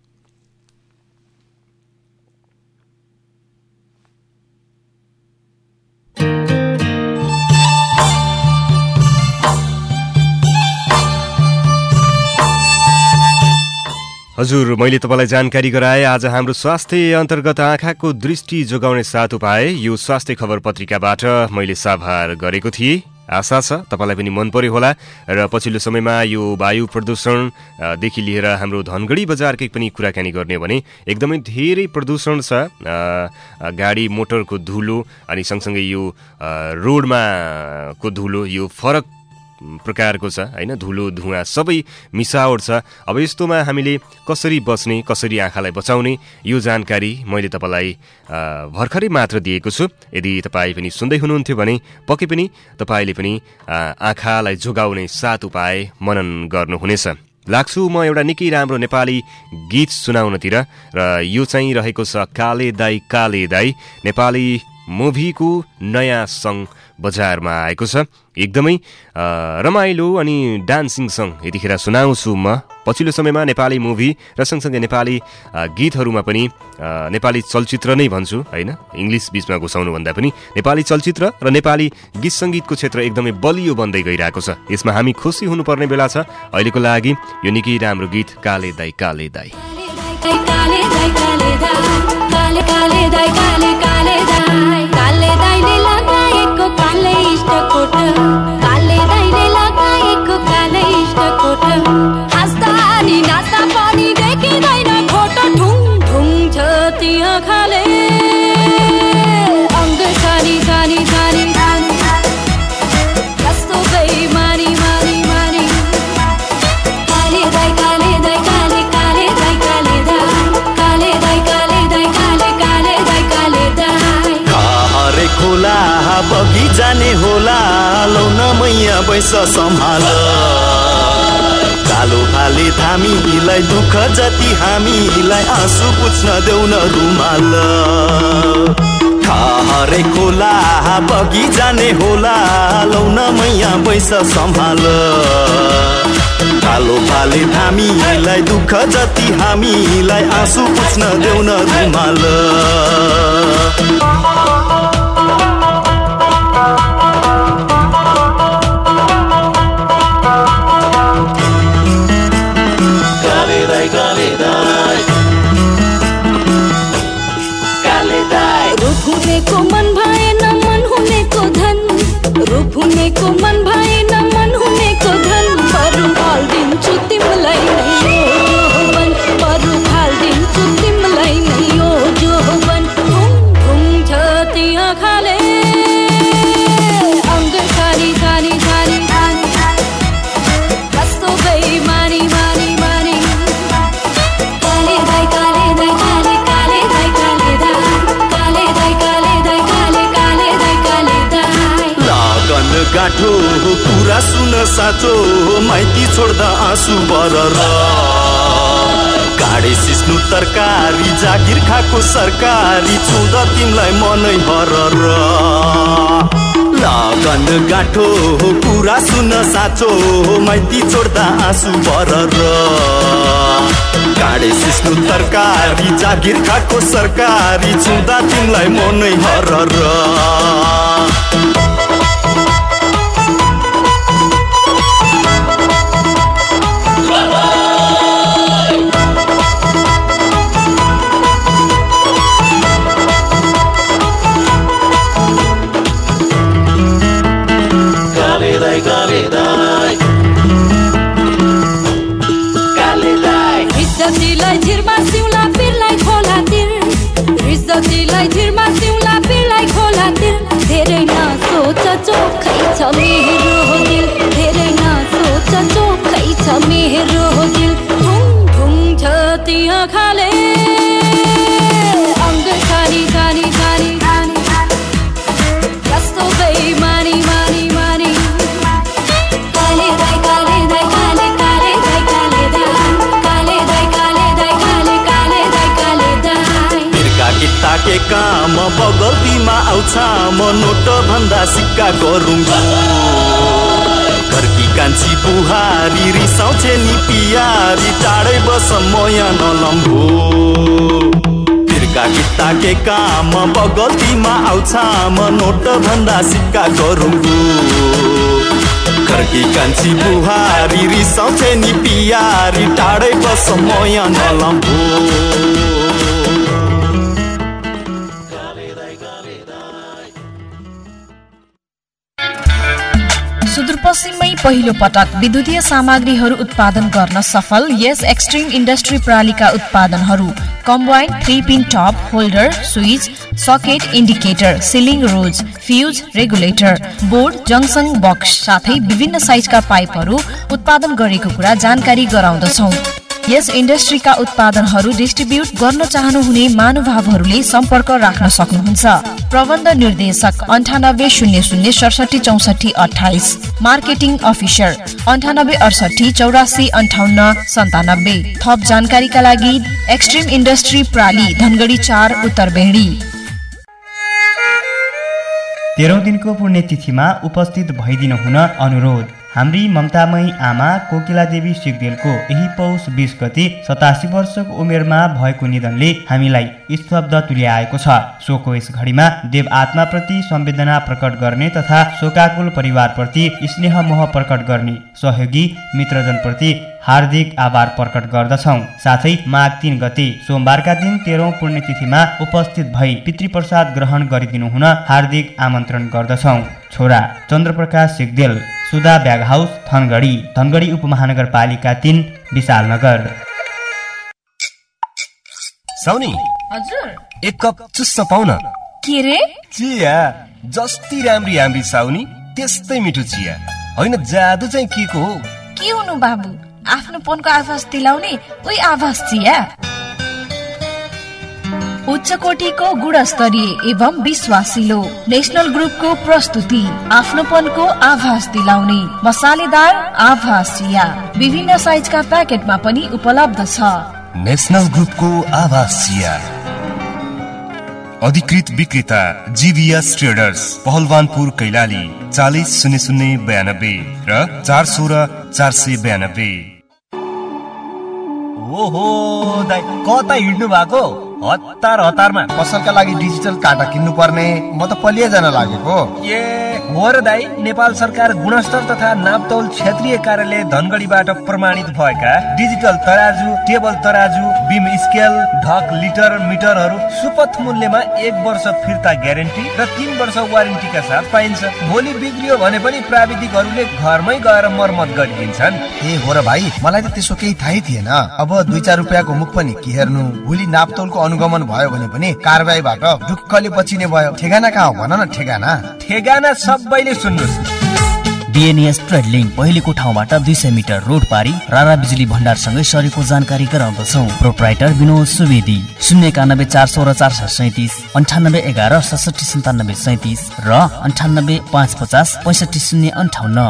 हजुर, मैले तपाईलाई जानकारी गराए आज हाम्रो स्वास्थ्य अन्तर्गत आँखाको दृष्टि जोगाउने 7 उपाय यो स्वास्थ्य खबर पत्रिकाबाट मैले साभार गरेको थिएँ। आशा छ तपाईलाई पनि मन पर्यो होला। र पछिल्लो समयमा यो वायु प्रदूषणदेखि लिएर हाम्रो धनगढी बजारकै पनि कुराकानी गर्ने भने एकदमै धेरै प्रदूषण छ। गाडी मोटरको धुलो अनि सँगसँगै यो रोडमा को धुलो यो फरक प्रकारको छ हैन। धुलो धुवा सबै मिसावट छ। अब यस्तोमा हामीले कसरी बच्ने, कसरी आँखालाई बचाउने यो जानकारी मैले तपाईलाई भर्खरै मात्र दिएको छु। यदि तपाईँ पनि सुन्दै हुनुहुन्थ्यो भने पक्कै पनि तपाईले पनि आँखालाई जोगाउने 7 उपाय मनन गर्नुहुनेछ। लाग्छु म एउटा निकै राम्रो नेपाली गीत सुनाउनतिर र यो चाहिँ रहेको छ काले दाई नेपाली मुभीको नयाँ सङ बजारमा आएको छ। एकदमै रमाइलो अनि डान्सिङ सङ यतिखेर सुनाउँछु म। पछिल्लो समयमा नेपाली मुभी र सँगसँगै नेपाली गीतहरूमा पनि नेपाली चलचित्र नै भन्छु हैन, इङ्ग्लिस बीचमा घुसाउनु भन्दा पनि नेपाली चलचित्र र नेपाली गीत सङ्गीतको क्षेत्र एकदमै बलियो बन्दै गइरहेको छ। यसमा हामी खुसी हुनुपर्ने बेला छ। अहिलेको लागि यो निकै राम्रो गीत काले दाई काले दाई। बगी जाने होला लौन मैया बैस सम्हाल। कालो भाले थामीलाई दुःख जति हामीलाई आँसु पुछ्न देउन रुमाल। हरे खोला बगी जाने होला लौन मैया बैस सम्हाल। कालो भाले थामीलाई दुःख जति हामीलाई आँसु पुछ्न देउन रुमाल। रूप हुनेको मन भएन मन हुनेको धन, रूप हुनेको मन भएन मन हुनेको धन। बरु हाल्दिन्छु तिमीलाई नै यो यौवन, बरु हाल्दिन्छु तिमीलाई नै यो यौवन। घुम्छ ती आँखाले अङ्ग सारी सारी सारी कस्तो बेइमानी मानी मानी। काले दाई काले दाई काले काले दाई काले दाई। लगन गाँठो कुरा सुन साँचो माइती छोड्दा आँसु बरर। काँडे सिस्नु तरकारी जागिर खाएको सरकारी छुँदा तिमीलाई मनै हरर। लगन गाँठो कुरा सुन साँचो माइती छोड्दा आँसु बरर। काँडे सिस्नु तरकारी जागिर खाको सरकारी छुँदा तिमीलाई मनै हरर रिजतिलाई झिरमा सिउला पिरलाई खोला तिर रिजतिलाई झिरमा सिउला पिरलाई खोला तिर धेरै नसोच चोखै छ मेरो दिल धेरै नसोच चोखै छ मेरो दिल घुम घुम छ ती आँखाले अङ्ग खानी खानी खानी कस्तो बेइमानी मानी मानी काले दाइ काले दाइ काले काले दाइ काले दाइ काले दाइ काले दाइ काले काले दाइ काले दाइ तिर्का किता के काम बगल्तीमा आउँछ म नोट भन्दा सिक्का गरौँ घरकी कान्छी बुहारी रिसाउँछे नि पियारी टाढै बस म यहाँ नलम्भो तिर्का किता के काम बगल्तीमा आउँछ म नोट भन्दा सिक्का गरौँ घरकी कान्छी बुहारी रिसाउँछे नि पियारी टाढै बस म यहाँ नलम्भो सुदूरपश्चिममै पहिलो पटक विद्युतीय सामग्रीहरू उत्पादन गर्न सफल यस एक्सट्रिम इन्डस्ट्री प्रणालीका उत्पादनहरू combine three pin top holder switch socket indicator ceiling rose fuse regulator board junction box साथै विभिन्न साइजका पाइपहरू उत्पादन गरेको कुरा जानकारी गराउँदछौं। यस इन्डस्ट्रीका उत्पादनहरू डिस्ट्रिब्युट गर्न चाहनुहुने महानुभावहरूले सम्पर्क राख्न सक्नुहुन्छ। प्रबन्ध निर्देशक 9800676428 मार्केटिङ अफिसर 9868845897 थप जानकारीका लागि एक्सट्रिम इन्डस्ट्री प्राली धनगढी 4 उत्तरबेडी। 13औं दिनको पुण्यतिथिमा उपस्थित भइदिनु हुन अनुरोध। हाम्री ममतामयी आमा कोकिला देवी सिग्देलको यही पौष 20 गते 87 वर्षको उमेरमा भएको निधनले हामीलाई स्तब्ध तुल्याएको छ। शोकको यस घडीमा देव आत्माप्रति संवेदना प्रकट गर्ने तथा शोकाकुल परिवारप्रति स्नेह मोह प्रकट गर्ने सहयोगी मित्रजनप्रति हार्दिक आभार प्रकट गर्दछौं। साथै माघ 3 गते सोमबारका दिन 13औं पुण्यतिथिमा उपस्थित भई पितृप्रसाद ग्रहण गरिदिनु हुन हार्दिक आमन्त्रण गर्दछौं। छोरा चन्द्रप्रकाश सिग्देल, सुधा ब्याग हाउस, धनगढी उपमहानगरपालिका 3 विशालनगर। साउनी हजुर एक कप चुस्स पाउन। के रे? चिया जस्ती राम्री साउनी त्यस्तै मिठो चिया। होइन जादु चाहिँ के को हो? के हुनु बाबु, आफ्नोपनको आभास दिलाउने उही आभास चिया। उच्च कोटिको गुणस्तरीय एवं विश्वासिलो नेशनल ग्रुपको प्रस्तुति आफ्नोपनको आभास दिलाउने मसालेदार आभास चिया विभिन्न साइजका प्याकेटमा पनि उपलब्ध छ। नेशनल ग्रुपको आभास चिया अधिकृत विक्रेता जीवीएस ट्रेडर्स पहलवानपुर कैलाली 400092 र 416 492। ओहो दाइ कता हिँड्नु भएको? हतारमा पसलका लागि डिजिटल काटा किन्नु पर्ने, म त पलिया जान लागेको। ए हो र दाइ, नेपाल सरकार गुणस्तर तथा नापतौल क्षेत्रीय कार्यालय धनगढीबाट प्रमाणित भएका डिजिटल तराजु, टेबल तराजु, बिम स्केल, ढक लिटर मिटरहरू सुपथ मूल्यमा 1 वर्ष फिर्ता ग्यारेन्टी र 3 वर्ष वारेन्टीका साथ पाइन्छ। भोलि बिग्रियो भने पनि प्राविधिकहरूले घरमै गएर मर्मत गरिदिन्छन्। ए हो र भाइ, मलाई त त्यसो केही थाहै थिएन। अब 2-4 रुपियाँको मुख पनि के हेर्नु, भोलि नापतौलको अनुगमन भयो भने पनि कारबाहीबाट ढुक्कले बचिने भयो। ठेगाना कहाँ हो भन न? ठेगाना सबैले सुन्नुस्। बीएनएस ट्रेडलिङ पहिलेको ठाउँबाट 200 मिटर रोड पारी राणा बिजुली भण्डारसँगै सरेको जानकारी गराउँदछौँ। प्रोप्राइटर विनोद सुवेदी 091 416 437 9811 67 97 37 र 98 550 65 058।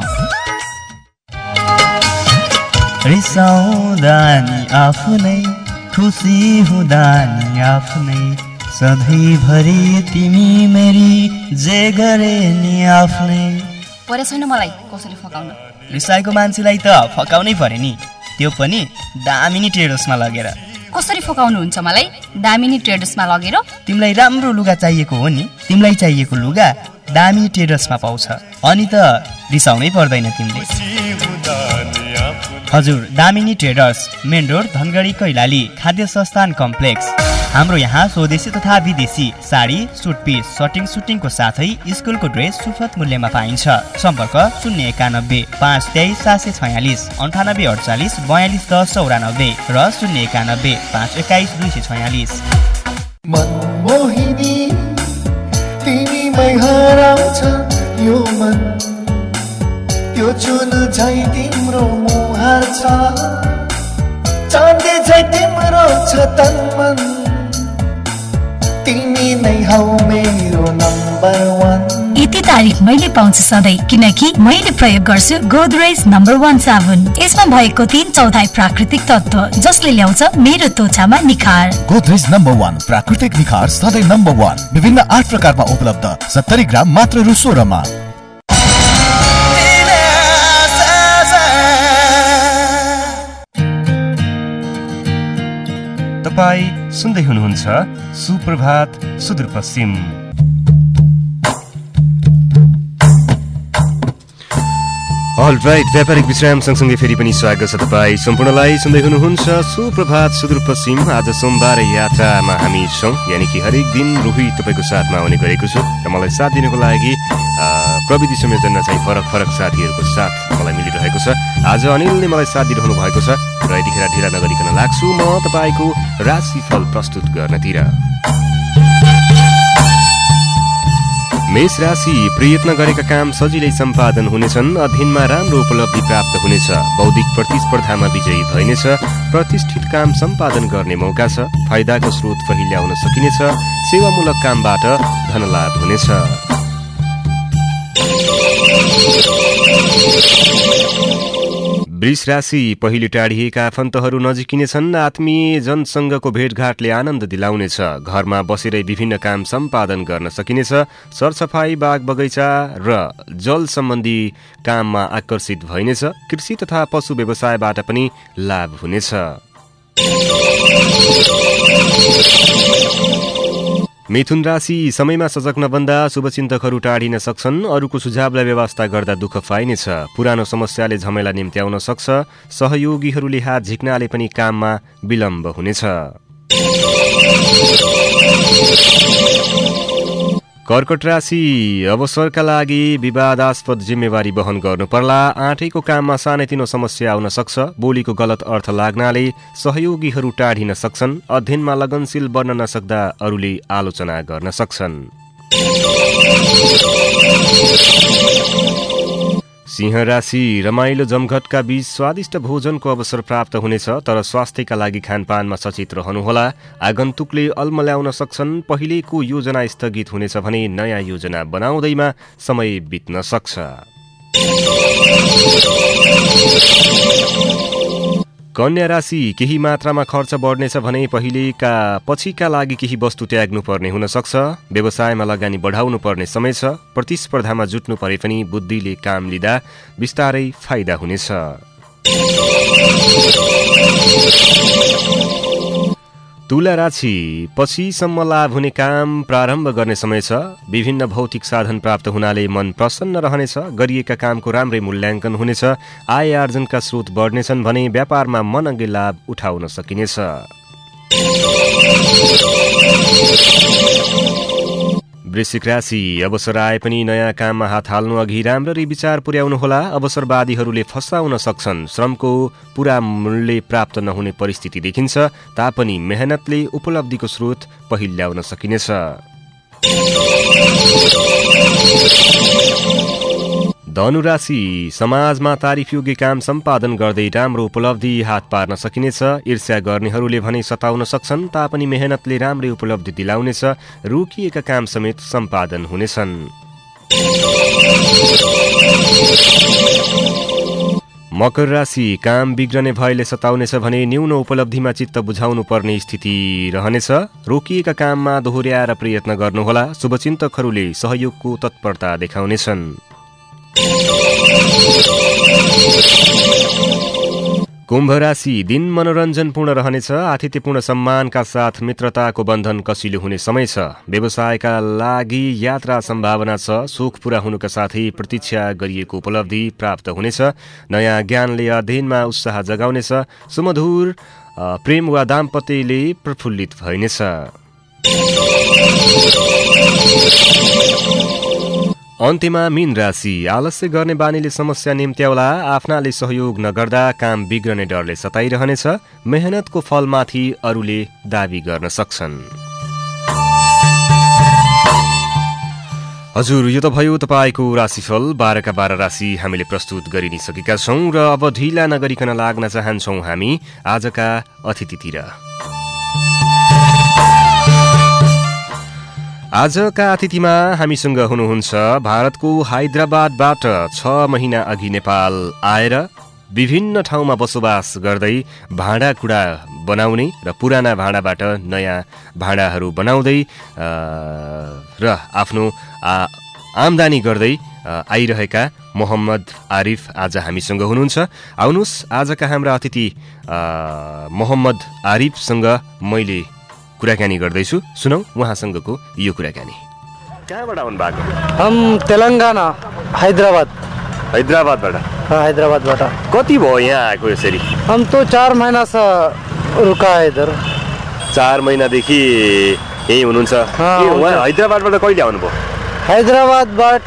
रिसाउँदा नि आफ्नै, खुसी हुँदा नि आफ्नै, सधैँभरि तिमी मेरी जे गरे नि आफ्नै। परे छैन मलाई कसरी फकाउन। रिसाएको मान्छेलाई त फकाउनै पर्यो नि। त्यो पनि दामिनी ट्रेडर्समा लगेर। कसरी फकाउनुहुन्छ मलाई दामिनी ट्रेडर्समा लगेर? तिमीलाई राम्रो लुगा चाहिएको हो नि, तिमीलाई चाहिएको लुगा दामिनी ट्रेडर्समा पाउँछ। अनि त रिसाउनै पर्दैन तिमीले। हजुर, Damini traders, main road, Dhangadhi, Kailali, खाद्य संस्थान कम्प्लेक्स। हाम्रो यहाँ स्वदेशी तथा विदेशी साडी, सुट पिस, सुटिङको साथै स्कुलको ड्रेस सुपथ मूल्यमा पाइन्छ। सम्पर्क 091 523 746 98 48 42 10 94 र 091 521 246। मनमोहिनी तिमीमै हराउँछ यो मन, त्यो जुन झै तिम्रो मुहार छ, चाँदी झै तिम्रो छ तन मन, तिमी नै हौ मेरो नम्बर 1। यति तारिफ मैले पाउँछु सधैँ, किनकि मैले प्रयोग गर्छु गोदरेज नम्बर 1 साबुन। यसमा भएको 3/4 प्राकृतिक तत्व जसले ल्याउँछ मेरो त्वचामा निखार। गोदरेज नम्बर 1 प्राकृतिक निखार सधैँ नम्बर 1। विभिन्न 8 प्रकारमा उपलब्ध, 70 ग्राम मात्र रु 16 मा। तपाईं सुन्दै हुनुहुन्छ सुप्रभात सुदूरपश्चिम। अलराइट, व्यापारिक विश्राम सँगसँगै फेरि पनि स्वागत छ तपाईँ सम्पूर्णलाई। सुन्दै हुनुहुन्छ सुप्रभात सुदूरपश्चिम। आज सोमबार यात्रामा हामी छौँ, यानि कि हरेक दिन रोही तपाईँको साथमा आउने गरेको छु र मलाई साथ दिनको लागि प्रविधि संयोजनमा चाहिँ फरक फरक साथीहरूको साथ मलाई मिलिरहेको छ। आज अनिलले मलाई साथ दिइरहनु भएको छ र यतिखेर ढिला नगरिकन लाग्छु म तपाईँको राशिफल प्रस्तुत गर्नतिर। मेष राशि, प्रयत्न गरेका काम सजिलै सम्पादन हुनेछन्। अध्ययनमा राम्रो उपलब्धि प्राप्त हुनेछ। बौद्धिक प्रतिस्पर्धामा विजयी भइनेछ। प्रतिष्ठित काम सम्पादन गर्ने मौका छ। फाइदाको स्रोत पहिल्याउन सकिनेछ। सेवामूलक कामबाट धनलाभ हुनेछ। वृष राशि, पहिले टाढिएका आफन्तहरू नजिकिनेछन्। आत्मीय जनसँगको भेटघाटले आनन्द दिलाउनेछ। घरमा बसेरै विभिन्न काम सम्पादन गर्न सकिनेछ। सरसफाई, बाग बगैँचा र जल सम्बन्धी काममा आकर्षित भइनेछ। कृषि तथा पशु व्यवसायबाट पनि लाभ हुनेछ। मिथुन राशि, समयमा सजग नबन्दा शुभचिन्तकहरू टाढिन सक्छन्। अरूको सुझावलाई व्यवस्था गर्दा दुःख पाइनेछ। पुरानो समस्याले झमेला निम्त्याउन सक्छ। सहयोगीहरूले हात झिक्नाले पनि काममा विलम्ब हुनेछ। कर्कट राशि, अवसरका लागि विवादास्पद जिम्मेवारी वहन गर्नु पर्ला। आँटेको काममा सानैतिनो समस्या आउन सक्छ। बोलीको गलत अर्थ लाग्नाले सहयोगीहरू टाढिन सक्छन्। अध्ययनमा लगनशील बन्न नसक्दा अरूले आलोचना गर्न सक्छन्। सिंह राशि, रमाइलो जमघटका बीच स्वादिष्ट भोजनको अवसर प्राप्त हुनेछ। तर स्वास्थ्यका लागि खानपानमा सचेत रहनुहोला। आगन्तुकले अल्मल्याउन सक्छन्। पहिलेको योजना स्थगित हुनेछ भने नयाँ योजना बनाउँदैमा समय बित्न सक्छ। कन्या राशि, केही मात्रामा खर्च बढ्नेछ भने पहिलेका पछिका लागि केही वस्तु त्याग्नुपर्ने हुन सक्छ। व्यवसायमा लगानी बढाउनु पर्ने समय छ। प्रतिस्पर्धामा जुट्नु परे पनि बुद्धिले काम लिँदा बिस्तारै फाइदा हुनेछ। तुला राशि, पछिसम्म लाभ हुने काम प्रारम्भ गर्ने समय छ। विभिन्न भौतिक साधन प्राप्त हुनाले मन प्रसन्न रहनेछ। गरिएका कामको राम्रै मूल्याङ्कन हुनेछ। आय आर्जनका स्रोत बढ्नेछन् भने व्यापारमा मनअघि लाभ उठाउन सकिनेछ। वृश्चिक राशि, अवसर आए पनि नयाँ काममा हात हाल्नु अघि राम्ररी विचार पुर्याउनुहोला। अवसरवादीहरूले फसाउन सक्छन्। श्रमको पूरा मूल्य प्राप्त नहुने परिस्थिति देखिन्छ। तापनि मेहनतले उपलब्धिको स्रोत पहिल्याउन सकिनेछ। धनुराशि, समाजमा तारिफयोग्य काम सम्पादन गर्दै राम्रो उपलब्धि हात पार्न सकिनेछ। ईर्ष्या गर्नेहरूले भने सताउन सक्छन्। तापनि मेहनतले राम्रै उपलब्धि दिलाउनेछ। रोकिएका काम समेत सम्पादन हुनेछन्। मकर राशि, काम बिग्रने भयले सताउनेछ भने न्यून उपलब्धिमा चित्त बुझाउनु पर्ने स्थिति रहनेछ। रोकिएका काममा दोहोर्याएर प्रयत्न गर्नुहोला। शुभचिन्तकहरूले सहयोगको तत्परता देखाउनेछन्। कुम्भ राशि दिन मनोरञ्जनपूर्ण रहनेछ। आतिथ्यपूर्ण सम्मानका साथ मित्रताको बन्धन कसिलो हुने समय छ। व्यवसायका लागि यात्रा सम्भावना छ। शोक पूरा हुनुका साथै प्रतीक्षा गरिएको उपलब्धि प्राप्त हुनेछ। नयाँ ज्ञानले अध्ययनमा उत्साह जगाउनेछ। सुमधुर प्रेम वा दाम्पत्यले प्रफुल्लित भइनेछ। अन्त्यमा मीन राशि आलस्य गर्ने बानीले समस्या निम्त्याउला। आफ्नाले सहयोग नगर्दा काम बिग्रने डरले सताइरहनेछ। मेहनतको फलमाथि अरूले दावी गर्न सक्छन्। हजुर, यो त भयो तपाईँको राशिफल। 12 का 12 राशि हामीले प्रस्तुत गरि नै सकेका छौँ र अब ढिला नगरिकन लाग्न चाहन्छौँ हामी आजका अतिथितिर। आजका अतिथिमा हामीसँग हुनुहुन्छ भारतको हैदराबादबाट 6 महिना अघि नेपाल आएर विभिन्न ठाउँमा बसोबास गर्दै भाँडाकुँडा बनाउने र पुराना भाँडाबाट नयाँ भाँडाहरू बनाउँदै र आफ्नो आम्दानी गर्दै आइरहेका मोहम्मद आरिफ आज हामीसँग हुनुहुन्छ। आउनुहोस्, आजका हाम्रा अतिथि मोहम्मद आरिफसँग मैले कुराकानी गर्दैछु। सुनौ उहाँसँगको यो कुराकानी। कहाँबाट आउनु भएको? हम तेलंगाना हैदराबाद। हैदराबादबाट? हैदराबादबाट। कति भयो यहाँ आएको यसरी? हम तो 4 महीना से रुका है इधर। 4 महिनादेखि यही हुनुहुन्छ? हैदराबादबाट कहिले आउनुभयो? हैदराबादबाट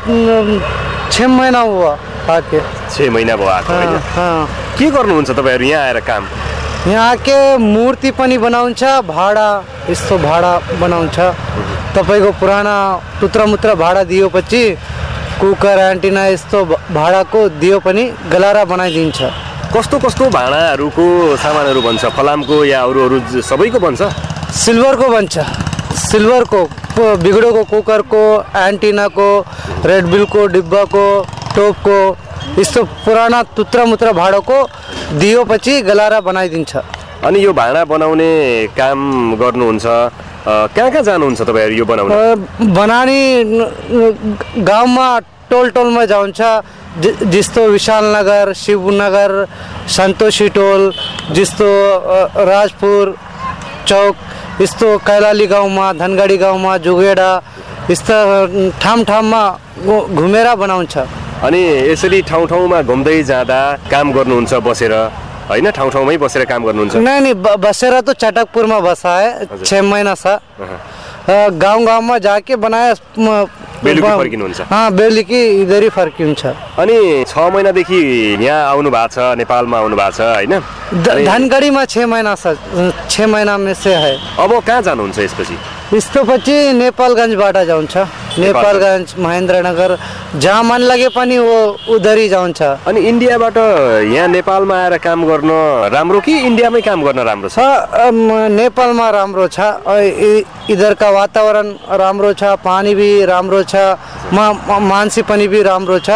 6 महिना हुआ आके। 6 महिना भयो आएको होइन? के गर्नुहुन्छ तपाईँहरू यहाँ आएर काम? यहाँ के मूर्ति पनि बनाउँछ, भाडा यस्तो भाडा बनाउँछ। तपाईँको पुराना टुत्रामुत्रा भाडा दिएपछि कुकर एन्टिना यस्तो भाडाको दियो पनि गलारा बनाइदिन्छ। कस्तो कस्तो भाँडाहरूको सामानहरू बन्छ? फलामको या अरू सबैको बन्छ? सिल्भरको बन्छ। सिल्भरको बिगडोको कुकरको, एन्टिनाको, रेड बिलको, डिब्बाको, टोपको यस्तो पुराना टुत्रामुत्रा भाडाको दिएपछि गलारा बनाइदिन्छ। अनि यो भाँडा बनाउने काम गर्नुहुन्छ, कहाँ कहाँ जानुहुन्छ तपाईँहरू यो बनाउन? बनानी गाउँमा टोलमा जान्छ। जस्तो विशालनगर, शिवनगर, सन्तोषी टोल, जस्तो राजपुर चौक, यस्तो कैलाली गाउँमा, धनगढी गाउँमा, जुगेडा यस्ता ठाउँमा घुमेर बनाउँछ। अनि यसरी ठाउँमा घुम्दै जाँदा काम गर्नुहुन्छ बसेर होइन? ठाउँमै बसेर काम गर्नुहुन्छ? नहीं बसेर तो चटकपुरमा बसा है 6 महिना सा। गाउँमा जाके बनाए बेलुकी फर्किनुहुन्छ? बेलुकी इधरै फर्किन्छ। अनि 6 महिनादेखि यहाँ आउनु भएको छ, नेपालमा आउनु भएको छ होइन? धनगढीमा 6 महिना सा, 6 महिना में से है। अब कहाँ जानुहुन्छ यसपछि? त्यसपछि नेपालगञ्जबाट जान्छ। नेपालगञ्ज, महेन्द्रनगर, जहाँ मन लगे पनि वो उधरै जान्छ। अनि इन्डियाबाट यहाँ नेपालमा आएर काम गर्न राम्रो कि इन्डियामै काम गर्न राम्रो छ? नेपालमा राम्रो छ। इधरका वातावरण राम्रो छ, पानी भी राम्रो छ, मान्छे पनि भी राम्रो छ।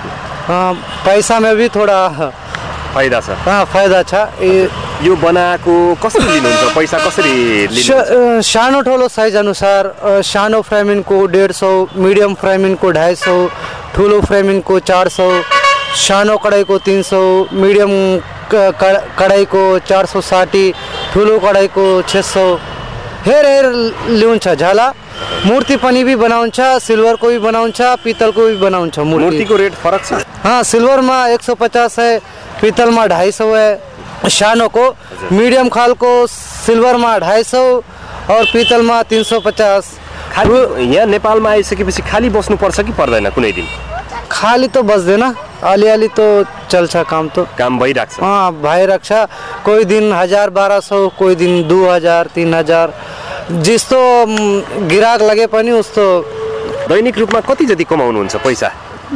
पैसा में भी थोड़ा फाइदा छ। फाइदा छ। यो बनाएको कसरी लिनुहुन्छ? पैसा कसरी लिनुहुन्छ? सानो ठुलो साइज अनुसार। सानो फ्रेमिनको 150, मिडियम फ्रेमिनको 250, ठुलो फ्रेमिनको 400, सानो कडाईको 300, मिडियम कडाईको 460, ठुलो कडाईको 600 हेर लिन्छ। झाला मूर्ति पनि भी बनाउँछ, सिल्भरको भी बनाउँछ, पितलको भी बनाउँछ। मूर्तिको रेट फरक छ? सिल्भरमा 150 है, पितलमा 250 है। सानो को मीडियम खाल को सिल्भरमा 250 और पितलमा 350। यहाँ नेपालमा आइसकेपछि खाली बस्नु पर्छ कि पर्दैन कुनै दिन? खाली तो बस्दैन, अलिअलि तो चल्छ काम। तो काम भइराख्छ? भइराख्छ। कोही दिन 1000-1200, कोही दिन 2000-3000, जस्तो गिराक लगे पनि उस्तो। दैनिक रूपमा कति जति कमाउनुहुन्छ पैसा?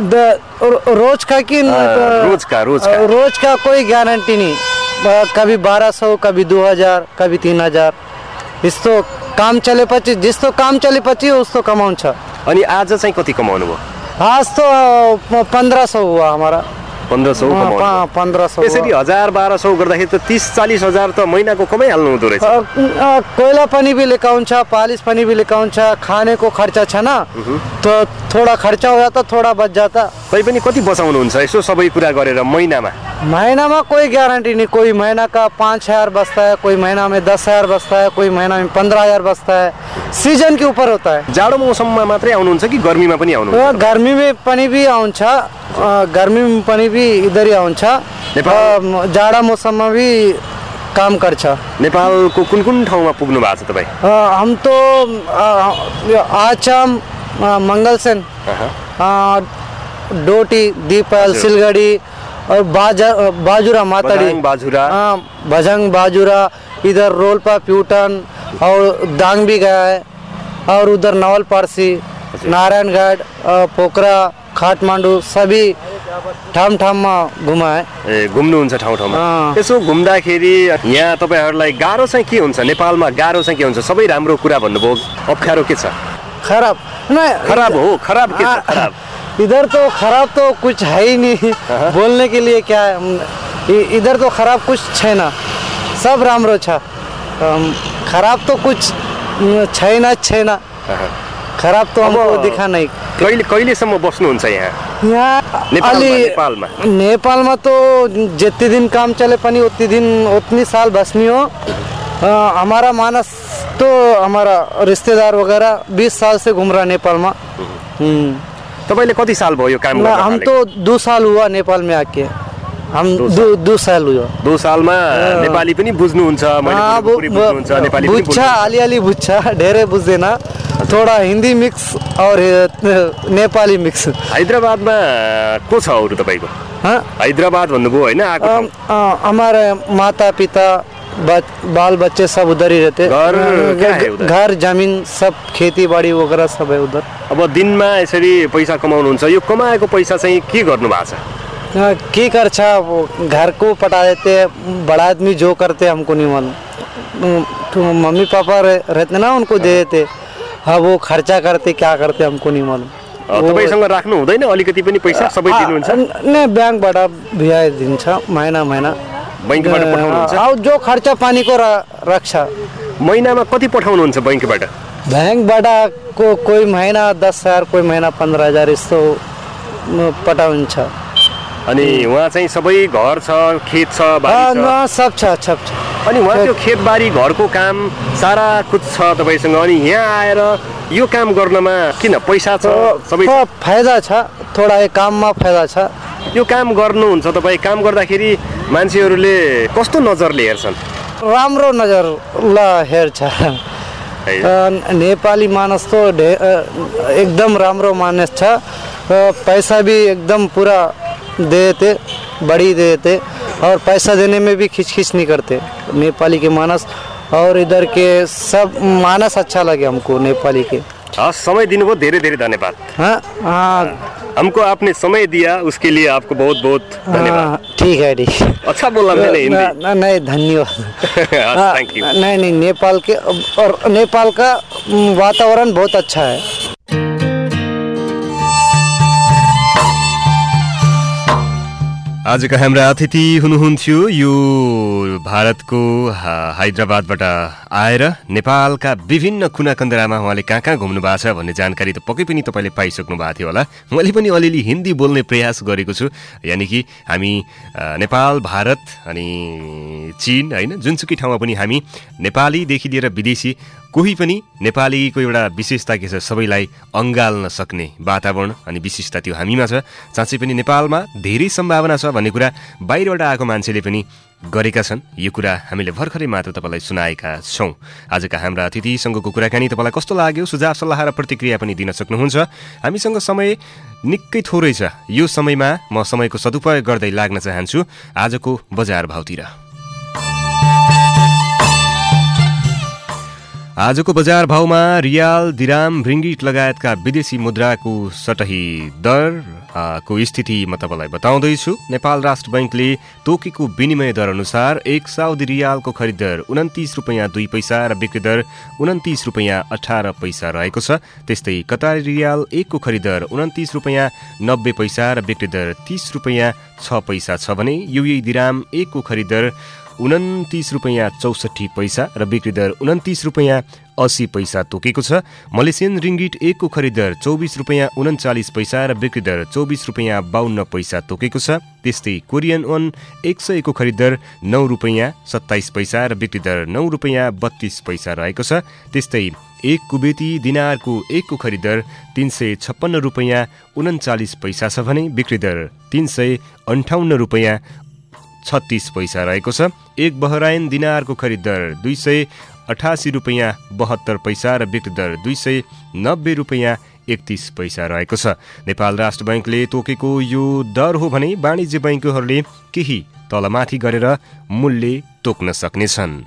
रोजका कि रोजका कोई गारंटी नहीं। कभी 1200, कभी 2000, कभी 3000 यस्तो काम चलेपछि, जस्तो काम चलेपछि उस्तो कमाउँछ। अनि आज चाहिँ कति कमाउनु भयो? आज तो 1500 हुआ हमारा। 1500 कमाउनु 1500 यसरी 1000-1200 गर्दाखेरि त 30-40 हजार त महिनाको कमाइहाल्नु हुँदो रहेछ कोयला पनि भी लेकर हुन्छ पालिश पनि भी लेकर हुन्छ खाने को खर्चा छ न तो थोड़ा खर्चा हो जाता थोड़ा बच जाता तै पनि कति बचाउनुहुन्छ यसो सबै कुरा गरेर महीना कोई गारंटी नहीं कोई महीना का 5000 बचता है कोई महीना में 10,000 बचता है कोई महीना में 15,000 बचता है सीजन के ऊपर होता है जाडो मौसममा मात्रै आउनुहुन्छ कि गर्मीमा पनि आउनुहुन्छ गर्मी में पनि भी आउँछ गर्मी में पनि भी इधर आउँछ जाडा मौसममा भी काम गर्छ नेपालको कुन ठाउँमा पुग्नु भएको छ तपाई हम तो आचम मंगलसेन डोटी दीपल सिलगड़ी और बाजुरा माताड़ी भजंग बाजुरा इधर रोलपा प्यूटन और दांग भी गया है और उधर नवल पारसी नारायणगढ़ पोखरा काठमाडौँ सभी ठाउँमा घुमा है घुम्नुहुन्छ ठाउँमा यसो घुम्दाखेरि यहाँ तपाईहरुलाई गाह्रो चाहिँ के हुन्छ नेपालमा गाह्रो चाहिँ के हुन्छ सबै राम्रो कुरा भन्नुभयो अप्ठ्यारो के छ खराब के छ खराब इधर तो खराब तो कुछ है ही नहीं बोलने के लिए क्या है इधर तो खराब कुछ छैन सब राम्रो छ खराब तो कुछ छैन खराब तो हमको दिखा नहीं कहिलेसम्म बस्नुहुन्छ यहाँ नेपालमा तो जितने दिन काम चले पनि उतनी साल बस्नी हो हमारा मानस तो हमारा रिश्तेदार वगैरह 20 साल से घूम रहा नेपाल में तपाईले कति साल भयो काम गर्न हम तो 2 साल हुआ नेपाल में आके हम 2 साल हुआ 2 सालमा नेपाली पनि बुझ्नुहुन्छ मैले बुझ्नुहुन्छ नेपाली पनि बुझ्छ अलि बुझ्छ धेरै बुझ्दैन थोड़ा हिंदी मिक्स और नेपाली मिक्स हैदराबादमा को छ अरु तपाईको हैदराबाद भन्नुभयो हैन हमारे माता पिता बाल बच्चे सब उधर ही रहते घर जमीन सब खेती बाड़ी वगैरह सब है उधर अब दिनमा यसरी पैसा कमाउनुहुन्छ यो कमाएको पैसा चाहिँ के गर्नु भएको छ के गर्छ घर को पटा देते बड़ा आदमी जो करते हमको नहीं मालूम मम्मी पापा रहते ना उनको दे देते हाँ वो खर्चा करते क्या करते हमको नहीं मालूम तपाईसँग राख्नु हुँदैन अलिकति पनि पैसा सबै दिनुहुन्छ ने बैंकबाट भ्याइ दिन्छ महिना बैंकबाट पठाउनुहुन्छ अब जो खर्चा पानी को रक्ष महिनामा कति पठाउनुहुन्छ बैंकबाट कोही महीना 10,000 कोही महीना 15,000 यस्तो पठाउँछ अनि वहाँ चाहिँ सबै घर छ खेत छ बारी छ सब छ अनि वहाँ त्यो खेतबारी घरको काम सारा कुछ छ तपाईसँग अनि यहाँ आएर यो काम गर्नमा किन पैसा छ सबै फाइदा छ थोड़ा यो काममा फाइदा छ यो काम गर्नुहुन्छ तपाई काम गर्दाखेरि मान्छेहरूले कस्तो नजरले हेर्छन् राम्रो नजर ल हेर्छ नेपाली मानस तो एकदम राम्रो मानस छ पैसा भी एकदम पूरा देते बड़ी देते और पैसा देने में भी खिचखिच नहीं करते नेपाली के मानस और इधर के सब मानस अच्छा लगे हमको नेपाली के समय दिनुभयो धेरै धेरै धन्यवाद हमको आपने समय दिया उसके लिए आपको बहुत बहुत धन्यवाद ठीक है ठीक अच्छा बोला मैंने हिंदी नहीं धन्यवाद थैंक यू नहीं नेपाल के और नेपाल का वातावरण बहुत अच्छा है आजका हाम्रा अतिथि हुनुहुन्थ्यो यो भारतको हैदराबादबाट आएर नेपालका विभिन्न कुनाकन्दरामा उहाँले कहाँ घुम्नु भएको छ भन्ने जानकारी त पक्कै पनि तपाईँले पाइसक्नु भएको थियो होला मैले पनि अलिअलि हिन्दी बोल्ने प्रयास गरेको छु यानि कि हामी नेपाल भारत अनि चीन हैन जुनसुकै ठाउँमा पनि हामी नेपालीदेखि लिएर विदेशी कोही पनि नेपालीको एउटा विशेषता के छ सबैलाई अँगाल्न सक्ने वातावरण अनि विशिष्टता त्यो हामीमा छ साँच्चै पनि नेपालमा धेरै सम्भावना छ भन्ने कुरा बाहिरबाट आएको मान्छेले पनि गरेका छन् यो कुरा हामीले भर्खरै मात्र तपाईँलाई सुनाएका छौँ आजका हाम्रा अतिथिसँगको कुराकानी तपाईँलाई कस्तो लाग्यो सुझाव सल्लाह र प्रतिक्रिया पनि दिन सक्नुहुन्छ हामीसँग समय निकै थोरै छ यो समयमा म समयको सदुपयोग गर्दै लाग्न चाहन्छु आजको बजार भाउतिर आजको बजार भाउमा रियाल, दिराम, रिङ्गिट लगायतका विदेशी मुद्राको सटही दर को स्थिति म तपाईँलाई बताउँदैछु। नेपाल राष्ट्र बैंकले तोकेको विनिमय दर अनुसार 1 साउदी रियालको खरिद दर 29 रुपैयाँ 2 पैसा र बिक्री दर 29 रुपैयाँ 18 पैसा रहेको छ। त्यस्तै कतारी रियाल 1 को खरिद दर 29 रुपैयाँ 90 पैसा र बिक्री दर 30 रुपैयाँ 6 पैसा छ भने युएई दिराम 1 को खरिद दर 29 रुपैयाँ 64 पैसा र बिक्री दर 29 रुपैयाँ 80 पैसा तोकेको छ। मलेसियन रिङ्गिट 1 को खरिद दर 24 रुपैयाँ 39 पैसा र बिक्री दर 24 रुपैयाँ 52 पैसा तोकेको छ। त्यस्तै कोरियन वन 100 को खरिद दर 9 रुपैयाँ 27 पैसा र बिक्री दर 9 रुपैयाँ 32 पैसा रहेको छ। त्यस्तै एक कुवेती दिनारको 1 को खरिद दर 356 रुपैयाँ 39 पैसा छ भने बिक्री दर 358 रुपैयाँ 36 पैसा रहेको छ। एक बहराइन दिनारको खरिद दर 288 रुपैयाँ 72 पैसा र बिक्री दर 290 रुपैयाँ 31 पैसा रहेको छ। नेपाल राष्ट्र बैंकले तोकेको यो दर हो भने वाणिज्य बैंकहरूले केही तलमाथि गरेर मूल्य तोक्न सक्नेछन्।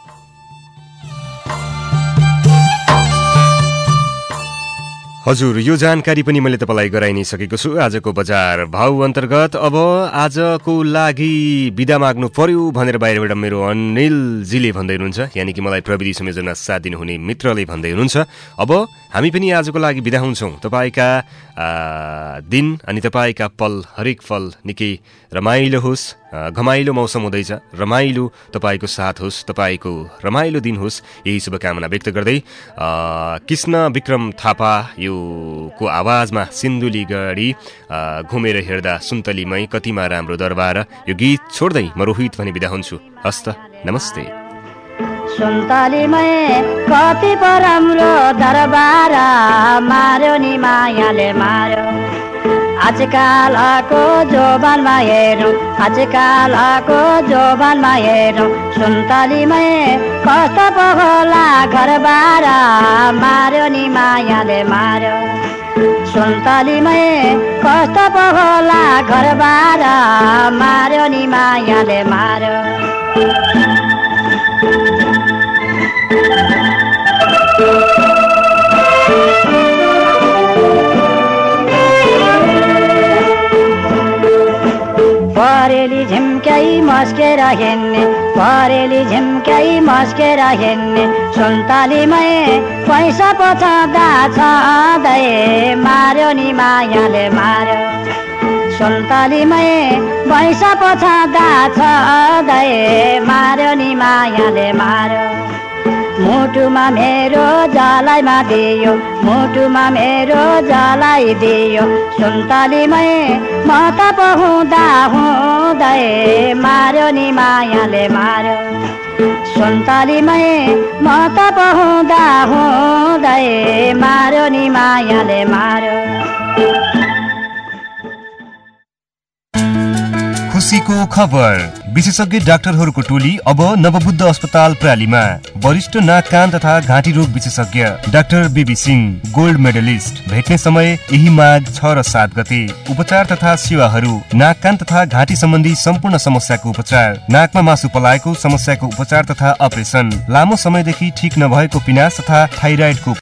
हजुर, यो जानकारी पनि मैले तपाईँलाई गराइ नै सकेको छु आजको बजार भाउ अन्तर्गत। अब आजको लागि बिदा माग्नु पर्यो भनेर बाहिरबाट मेरो अनिलजीले भन्दै हुनुहुन्छ, यानि कि मलाई प्रविधि संयोजनमा साथ दिनुहुने मित्रले भन्दै हुनुहुन्छ। अब हामी पनि आजको लागि बिदा हुन्छौँ। तपाईँका दिन अनि तपाईँका पल, हरेक पल निकै रमाइलो होस्। घमाइलो मौसम हुँदैछ, रमाइलो तपाईँको साथ होस्, तपाईँको रमाइलो दिन होस्, यही शुभकामना व्यक्त गर्दै कृष्ण विक्रम थापा यो को आवाजमा सिन्धुली गढी घुमेर हेर्दा सुन्तलीमै कतिमा राम्रो दरबार, यो गीत छोड्दै म रोहित भने बिदा हुन्छु। हस्त, नमस्ते। सुन्तलीमै कति पो राम्रो दरबार, मार्यो नि मायाले मार्यो। आजकालको जोबानमा हेरौँ, आजकालको जोबानमा हेरौँ, सुन्तलीमै कस्तो पो होला घरबार, मार्यो नि मायाले मार्यो। सुन्तलीमै कस्तो पो होला घरबार, मार्यो नि मायाले मार्यो। परेली झिम्क्याई मस्केर हिँड्ने, परेली झिम्क्याई मस्केर हिँड्ने, सुन्तलीमै पैसा पो छँदा छँदै, मार्यो नि मायाले मार्यो। सुन्तलीमै पैसा पो छँदा छँदै, मार्यो नि मायाले मार्यो। मुटुमा मेरो जलाइमा दियो, मुटुमा मेरो जलाइ दियो, सुन्तलीमै म त पो हुँदा हुँदै, मार्यो नि मायाले मार्यो। सुन्तलीमै म त पो हुँदा हुँदै, मार्यो नि मायाले मार्यो। खुसीको खबर, विशेषज्ञ डाक्टरहरूको टोली अब नवबुद्ध अस्पताल प्रालीमा। वरिष्ठ नाक कान तथा घाँटी रोग विशेषज्ञ doctor B B Singh, gold medallist. भेट्ने समय यही माघ 6 र 7 गते। उपचार तथा सेवाहरू, नाक कान तथा घाँटी सम्बन्धी सम्पूर्ण समस्याको उपचार, नाकमा मासु पलाएको समस्याको उपचार तथा अपरेसन, लामो समयदेखि ठिक नभएको पिनास तथा थाइराइडको